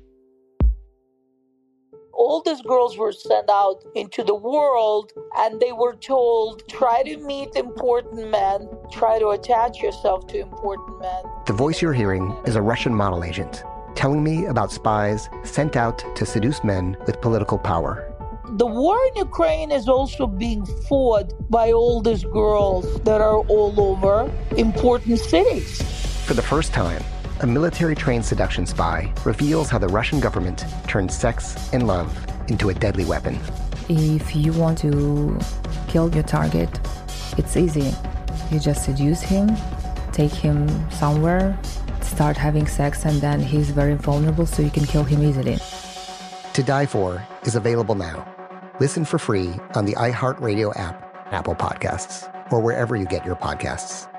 All these girls were sent out into the world and they were told, try to meet important men, try to attach yourself to important men. The voice you're hearing is a Russian model agent telling me about spies sent out to seduce men with political power. The war in Ukraine is also being fought by all these girls that are all over important cities. For the first time, a military-trained seduction spy reveals how the Russian government turned sex and love into a deadly weapon. If you want to kill your target, it's easy. You just seduce him, take him somewhere, start having sex, and then he's very vulnerable, so you can kill him easily. To Die For is available now. Listen for free on the iHeartRadio app, Apple Podcasts, or wherever you get your podcasts.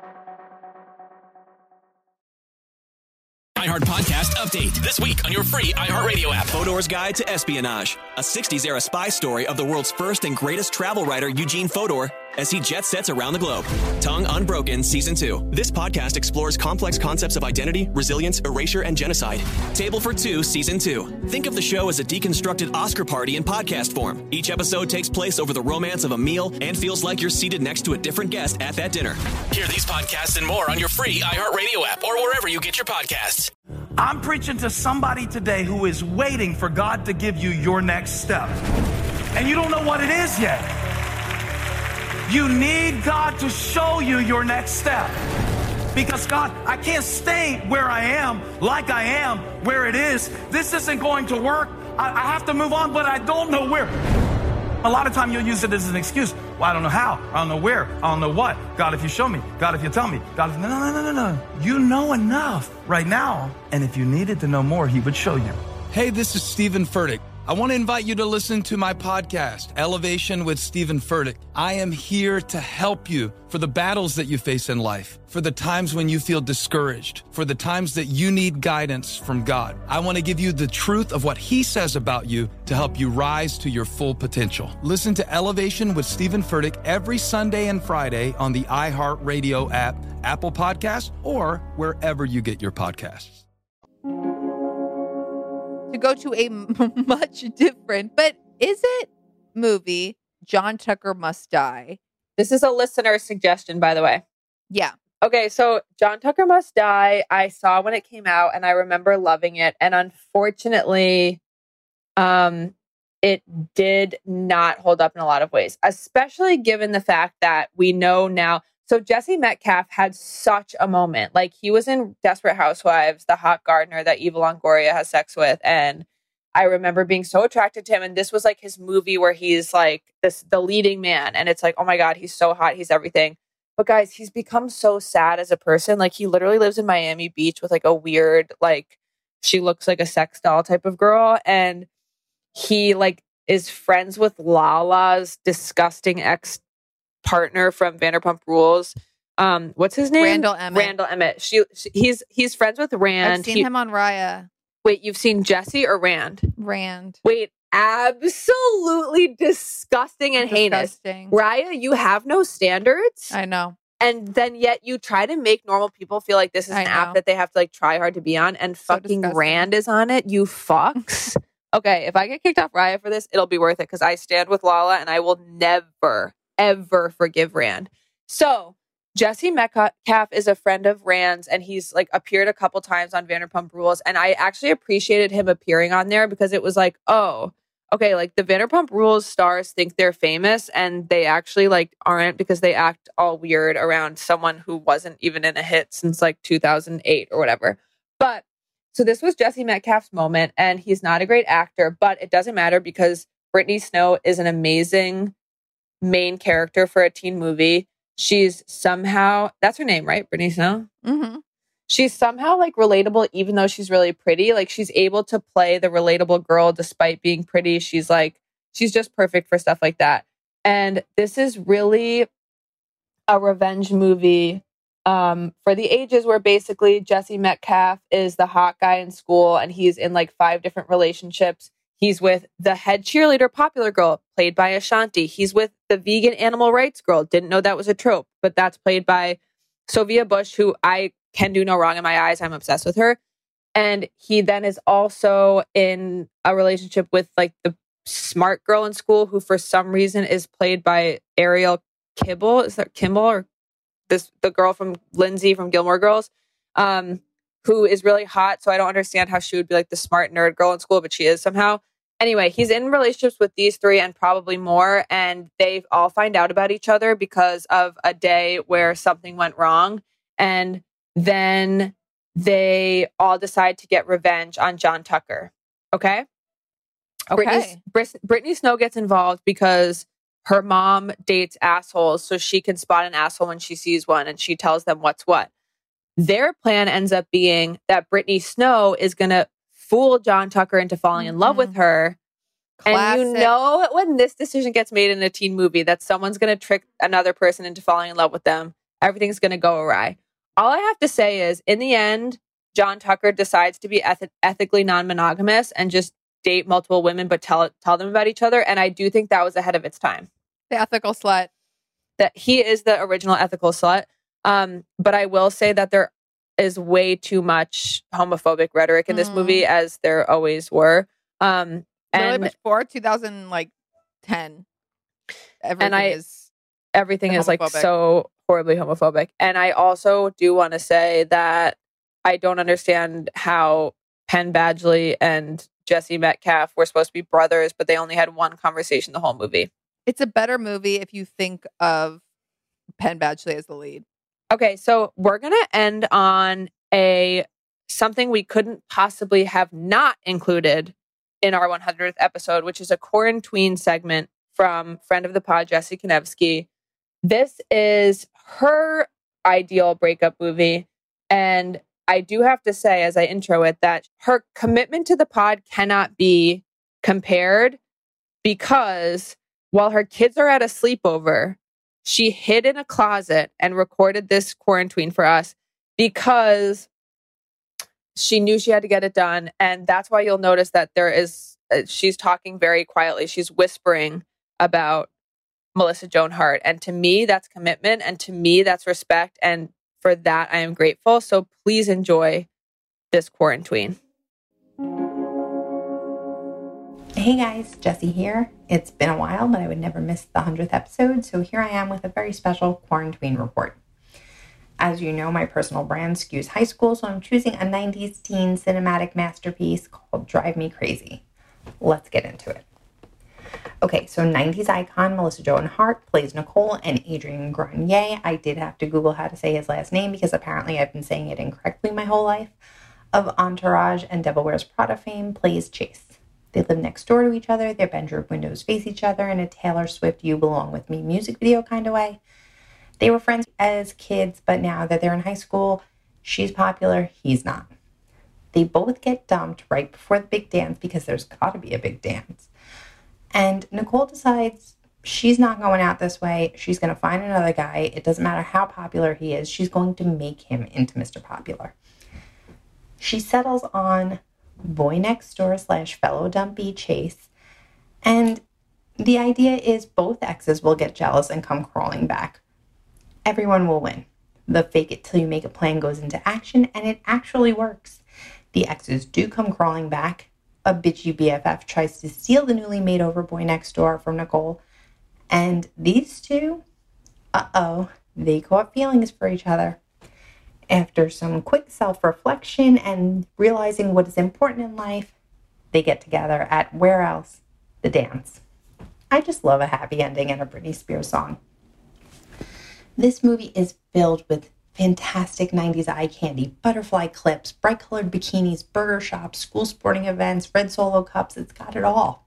iHeart Podcast Update. This week on your free iHeartRadio app. Fodor's Guide to Espionage, a sixties era spy story of the world's first and greatest travel writer, Eugene Fodor, as he jet sets around the globe. Tongue Unbroken Season two. This podcast explores complex concepts of identity, resilience, erasure, and genocide. Table for Two Season two. Think of the show as a deconstructed Oscar party in podcast form. Each episode takes place over the romance of a meal and feels like you're seated next to a different guest at that dinner. Hear these podcasts and more on your free iHeartRadio app or wherever you get your podcasts. I'm preaching to somebody today who is waiting for God to give you your next step. And you don't know what it is yet. You need God to show you your next step. Because God, I can't stay where I am, like I am, where it is. This isn't going to work. I, I have to move on, but I don't know where. A lot of time you'll use it as an excuse. Well, I don't know how. I don't know where. I don't know what. God, if you show me. God, if you tell me. God, if... No, no, no, no, no. You know enough right now. And if you needed to know more, he would show you. Hey, this is Stephen Furtick. I want to invite you to listen to my podcast, Elevation with Stephen Furtick. I am here to help you for the battles that you face in life, for the times when you feel discouraged, for the times that you need guidance from God. I want to give you the truth of what He says about you to help you rise to your full potential. Listen to Elevation with Stephen Furtick every Sunday and Friday on the iHeartRadio app, Apple Podcasts, or wherever you get your podcasts. To go to a m- much different, but is it movie, John Tucker Must Die. This is a listener suggestion, by the way. Yeah. Okay, so John Tucker Must Die, I saw when it came out and I remember loving it. And unfortunately, um, it did not hold up in a lot of ways, especially given the fact that we know now. So Jesse Metcalf had such a moment. Like, he was in Desperate Housewives, the hot gardener that Eva Longoria has sex with. And I remember being so attracted to him. And this was like his movie where he's like this, the leading man. And it's like, oh my God, he's so hot. He's everything. But guys, he's become so sad as a person. Like, he literally lives in Miami Beach with like a weird, like, she looks like a sex doll type of girl. And he like is friends with Lala's disgusting ex partner from Vanderpump Rules. Um, what's his name? Randall Emmett. Randall Emmett. She, she he's he's friends with Rand. I've seen He- him on Raya. Wait, you've seen Jesse or Rand? Rand. Wait, absolutely disgusting and Disgusting. heinous. Raya, you have no standards. I know. And then yet you try to make normal people feel like this is I an know. app that they have to like try hard to be on, and fucking disgusting. Rand is on it. You fucks. Okay, if I get kicked off Raya for this, it'll be worth it because I stand with Lala and I will never, ever forgive Rand. So Jesse Metcalf is a friend of Rand's, and he's like appeared a couple times on Vanderpump Rules. And I actually appreciated him appearing on there because it was like, oh, okay, like the Vanderpump Rules stars think they're famous and they actually like aren't, because they act all weird around someone who wasn't even in a hit since like two thousand eight or whatever. But so this was Jesse Metcalf's moment, and he's not a great actor, but it doesn't matter because Brittany Snow is an amazing main character for a teen movie. She's somehow, that's her name, right? Brittany Snow? Mm-hmm. She's somehow like relatable, even though she's really pretty. Like, she's able to play the relatable girl despite being pretty. She's like, she's just perfect for stuff like that. And this is really a revenge movie um, for the ages, where basically Jesse Metcalf is the hot guy in school and he's in like five different relationships. He's with the head cheerleader, Popular Girl, played by Ashanti. He's with the vegan animal rights girl. Didn't know that was a trope, but that's played by Sophia Bush, who I can do no wrong in my eyes. I'm obsessed with her. And he then is also in a relationship with like the smart girl in school, who for some reason is played by Ariel Kibble. Is that Kimball or this the girl from Lindsay from Gilmore Girls? Um, who is really hot. So I don't understand how she would be like the smart nerd girl in school, but she is somehow. Anyway, he's in relationships with these three and probably more, and they all find out about each other because of a day where something went wrong. And then they all decide to get revenge on John Tucker. Okay? Okay. Brittany, Brit- Brittany Snow gets involved because her mom dates assholes, so she can spot an asshole when she sees one, and she tells them what's what. Their plan ends up being that Brittany Snow is going to fool John Tucker into falling in love with her. Classic. And you know, when this decision gets made in a teen movie, that someone's going to trick another person into falling in love with them, everything's going to go awry. All I have to say is, in the end, John Tucker decides to be eth- ethically non-monogamous and just date multiple women, but tell tell them about each other. And I do think that was ahead of its time. The ethical slut. That he is the original ethical slut. Um, but I will say that there is way too much homophobic rhetoric in this Mm. movie, as there always were. Um, Really and before two thousand like ten. Everything and I, is everything is like homophobic. so horribly homophobic. And I also do want to say that I don't understand how Penn Badgley and Jesse Metcalf were supposed to be brothers, but they only had one conversation the whole movie. It's a better movie if you think of Penn Badgley as the lead. Okay, so we're going to end on a something we couldn't possibly have not included in our one hundredth episode, which is a quarantine segment from friend of the pod, Jessie Konevsky. This is her ideal breakup movie. And I do have to say, as I intro it, that her commitment to the pod cannot be compared because while her kids are at a sleepover, she hid in a closet and recorded this quarantine for us because she knew she had to get it done. And that's why you'll notice that there is, uh, she's talking very quietly. She's whispering about Melissa Joan Hart. And to me, that's commitment. And to me, that's respect. And for that, I am grateful. So please enjoy this quarantine. Hey guys, Jessie here. It's been a while, but I would never miss the hundredth episode. So here I am with a very special quarantine report. As you know, my personal brand skews high school, so I'm choosing a nineties teen cinematic masterpiece called Drive Me Crazy. Let's get into it. Okay, so nineties icon Melissa Joan Hart plays Nicole, and Adrian Grenier, I did have to Google how to say his last name because apparently I've been saying it incorrectly my whole life, of Entourage and Devil Wears Prada fame, plays Chase. They live next door to each other, their bedroom windows face each other in a Taylor Swift You Belong With Me music video kind of way. They were friends as kids, but now that they're in high school, she's popular, he's not. They both get dumped right before the big dance because there's got to be a big dance. And Nicole decides she's not going out this way. She's going to find another guy. It doesn't matter how popular he is. She's going to make him into Mister Popular. She settles on boy next door slash fellow dumpy Chase. And the idea is both exes will get jealous and come crawling back. Everyone will win. The fake it till you make it plan goes into action, and it actually works. The exes do come crawling back. A bitchy B F F tries to steal the newly made over boy next door from Nicole. And these two, uh-oh, they caught feelings for each other. After some quick self-reflection and realizing what is important in life, they get together at where else? The dance. I just love a happy ending and a Britney Spears song. This movie is filled with fantastic nineties eye candy, butterfly clips, bright-colored bikinis, burger shops, school sporting events, red Solo cups. It's got it all.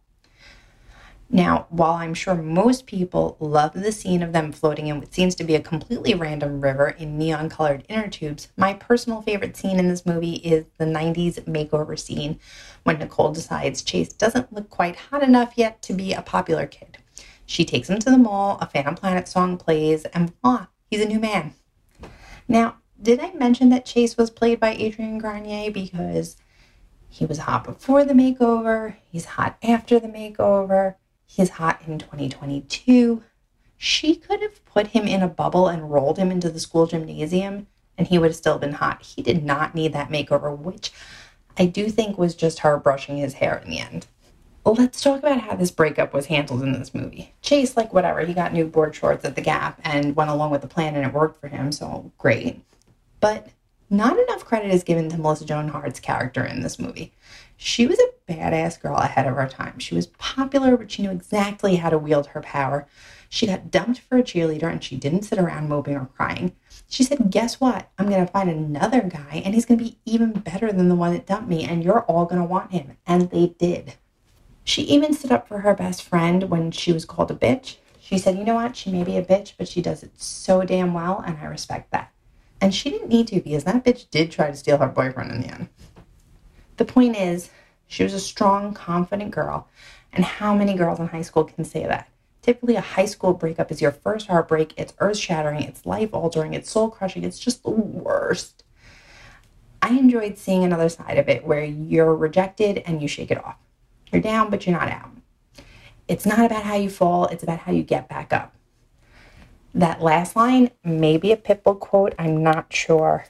Now, while I'm sure most people love the scene of them floating in what seems to be a completely random river in neon-colored inner tubes, my personal favorite scene in this movie is the nineties makeover scene when Nicole decides Chase doesn't look quite hot enough yet to be a popular kid. She takes him to the mall, a Phantom Planet song plays, and voila, he's a new man. Now, did I mention that Chase was played by Adrian Grenier because he was hot before the makeover, he's hot after the makeover, he's hot in twenty twenty-two. She could have put him in a bubble and rolled him into the school gymnasium, and he would have still been hot. He did not need that makeover, which I do think was just her brushing his hair in the end. Let's talk about how this breakup was handled in this movie. Chase, like whatever, he got new board shorts at the Gap and went along with the plan and it worked for him, so great. But not enough credit is given to Melissa Joan Hart's character in this movie. She was a badass girl ahead of her time. She was popular, but she knew exactly how to wield her power. She got dumped for a cheerleader and she didn't sit around moping or crying. She said, guess what? I'm going to find another guy and he's going to be even better than the one that dumped me and you're all going to want him. And they did. She even stood up for her best friend when she was called a bitch. She said, you know what? She may be a bitch, but she does it so damn well, and I respect that. And she didn't need to because that bitch did try to steal her boyfriend in the end. The point is, she was a strong, confident girl, and how many girls in high school can say that? Typically, a high school breakup is your first heartbreak. It's earth-shattering, it's life-altering, it's soul-crushing, it's just the worst. I enjoyed seeing another side of it where you're rejected and you shake it off. You're down, but you're not out. It's not about how you fall, it's about how you get back up. That last line may be a Pitbull quote, I'm not sure.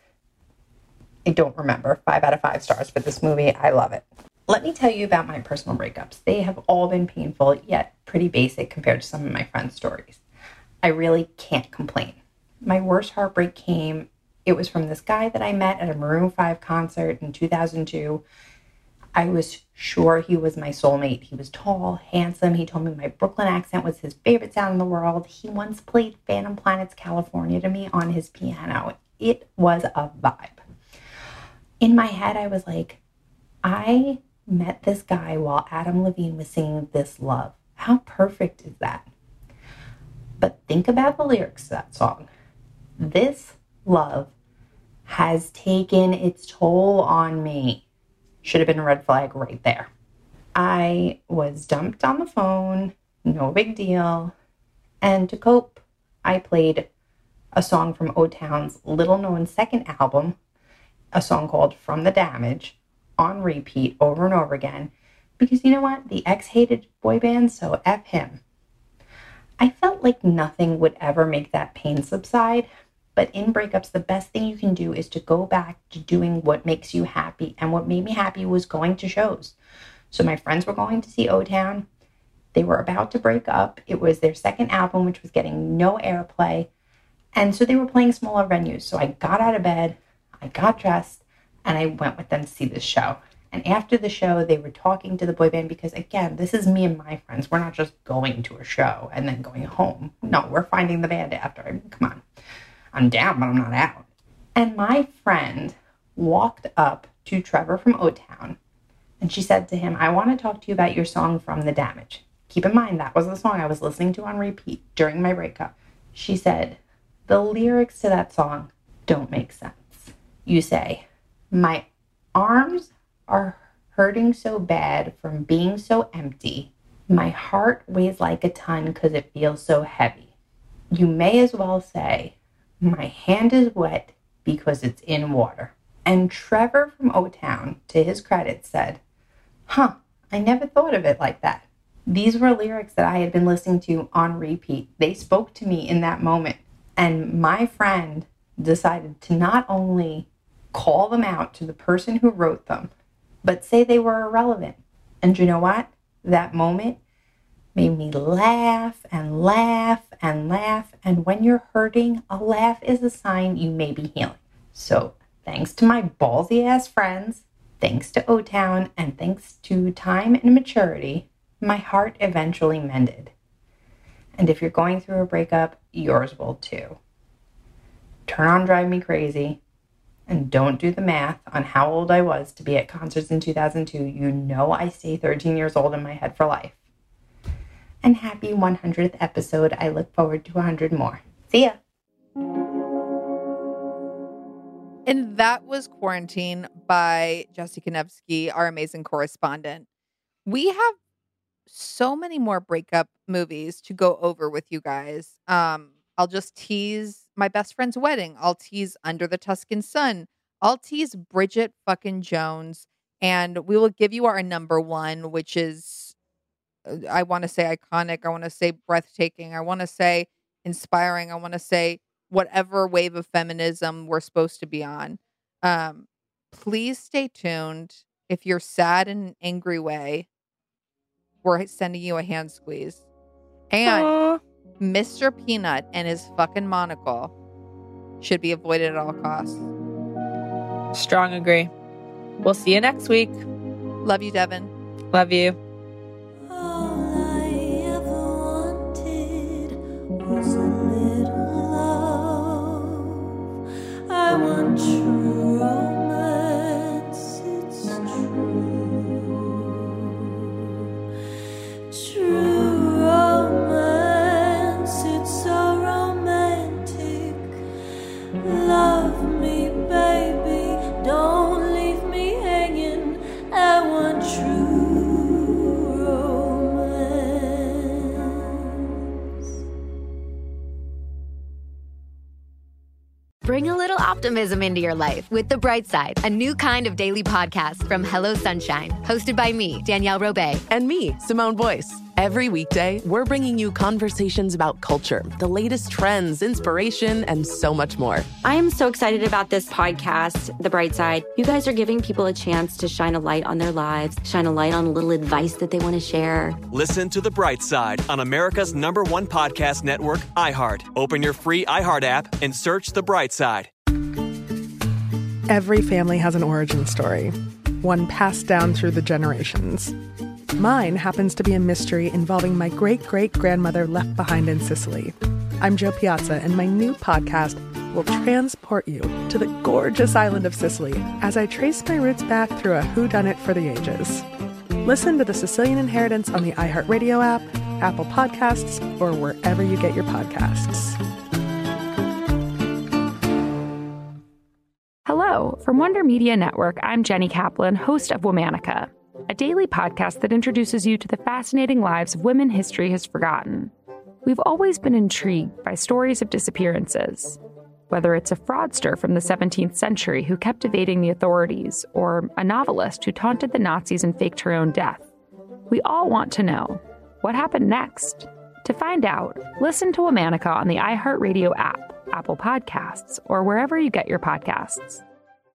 I don't remember. Five out of five stars for this movie. I love it. Let me tell you about my personal breakups. They have all been painful, yet pretty basic compared to some of my friends' stories. I really can't complain. My worst heartbreak came, it was from this guy that I met at a Maroon five concert in two thousand two. I was sure he was my soulmate. He was tall, handsome. He told me my Brooklyn accent was his favorite sound in the world. He once played Phantom Planet's California to me on his piano. It was a vibe. In my head, I was like, I met this guy while Adam Levine was singing This Love. How perfect is that? But think about the lyrics to that song. This love has taken its toll on me. Should have been a red flag right there. I was dumped on the phone, no big deal. And to cope, I played a song from O-Town's little-known second album, a song called From the Damage, on repeat over and over again. Because you know what? The ex hated boy band, so F him. I felt like nothing would ever make that pain subside. But in breakups, the best thing you can do is to go back to doing what makes you happy. And what made me happy was going to shows. So my friends were going to see O-Town. They were about to break up. It was their second album, which was getting no airplay. And so they were playing smaller venues. So I got out of bed, I got dressed, and I went with them to see this show. And after the show, they were talking to the boy band because, again, this is me and my friends. We're not just going to a show and then going home. No, we're finding the band after. I mean, come on. I'm down, but I'm not out. And my friend walked up to Trevor from O-Town, and she said to him, I want to talk to you about your song From the Damage. Keep in mind, that was the song I was listening to on repeat during my breakup. She said, the lyrics to that song don't make sense. You say, my arms are hurting so bad from being so empty. My heart weighs like a ton because it feels so heavy. You may as well say, my hand is wet because it's in water. And Trevor from O-Town, to his credit, said, huh, I never thought of it like that. These were lyrics that I had been listening to on repeat. They spoke to me in that moment. And my friend decided to not only call them out to the person who wrote them, but say they were irrelevant. And you know what? That moment made me laugh and laugh and laugh. And when you're hurting, a laugh is a sign you may be healing. So thanks to my ballsy ass friends, thanks to O-Town, and thanks to time and maturity, my heart eventually mended. And if you're going through a breakup, yours will too. Turn on Drive Me Crazy, and don't do the math on how old I was to be at concerts in two thousand two. You know I stay thirteen years old in my head for life. And happy one hundredth episode. I look forward to one hundred more. See ya. And that was Quarantine by Jessie Konevsky, our amazing correspondent. We have so many more breakup movies to go over with you guys. Um, I'll just tease My Best Friend's Wedding. I'll tease Under the Tuscan Sun. I'll tease Bridget fucking Jones. And we will give you our number one, which is, I want to say iconic. I want to say breathtaking. I want to say inspiring. I want to say whatever wave of feminism we're supposed to be on. Um, please stay tuned. If you're sad in an angry way, we're sending you a hand squeeze. And Aww. Mister Peanut and his fucking monocle should be avoided at all costs. Strong agree. We'll see you next week. Love you, Devin. Love you. I want true romance, it's true. True romance, it's so romantic. Love me, baby, don't leave me hanging. I want true romance. Bring a little optimism into your life with The Bright Side, a new kind of daily podcast from Hello Sunshine, hosted by me, Danielle Robay. And me, Simone Boyce. Every weekday, we're bringing you conversations about culture, the latest trends, inspiration, and so much more. I am so excited about this podcast, The Bright Side. You guys are giving people a chance to shine a light on their lives, shine a light on a little advice that they want to share. Listen to The Bright Side on America's number one podcast network, iHeart. Open your free iHeart app and search The Bright Side. Every family has an origin story, one passed down through the generations. Mine happens to be a mystery involving my great-great-grandmother left behind in Sicily. I'm Jo Piazza, and my new podcast will transport you to the gorgeous island of Sicily as I trace my roots back through a whodunit for the ages. Listen to The Sicilian Inheritance on the iHeartRadio app, Apple Podcasts, or wherever you get your podcasts. Hello, from Wonder Media Network, I'm Jenny Kaplan, host of Womanica. a daily podcast that introduces you to the fascinating lives of women history has forgotten. We've always been intrigued by stories of disappearances, whether it's a fraudster from the seventeenth century who kept evading the authorities, or a novelist who taunted the Nazis and faked her own death. We all want to know, what happened next? To find out, listen to Womanica on the iHeartRadio app, Apple Podcasts, or wherever you get your podcasts.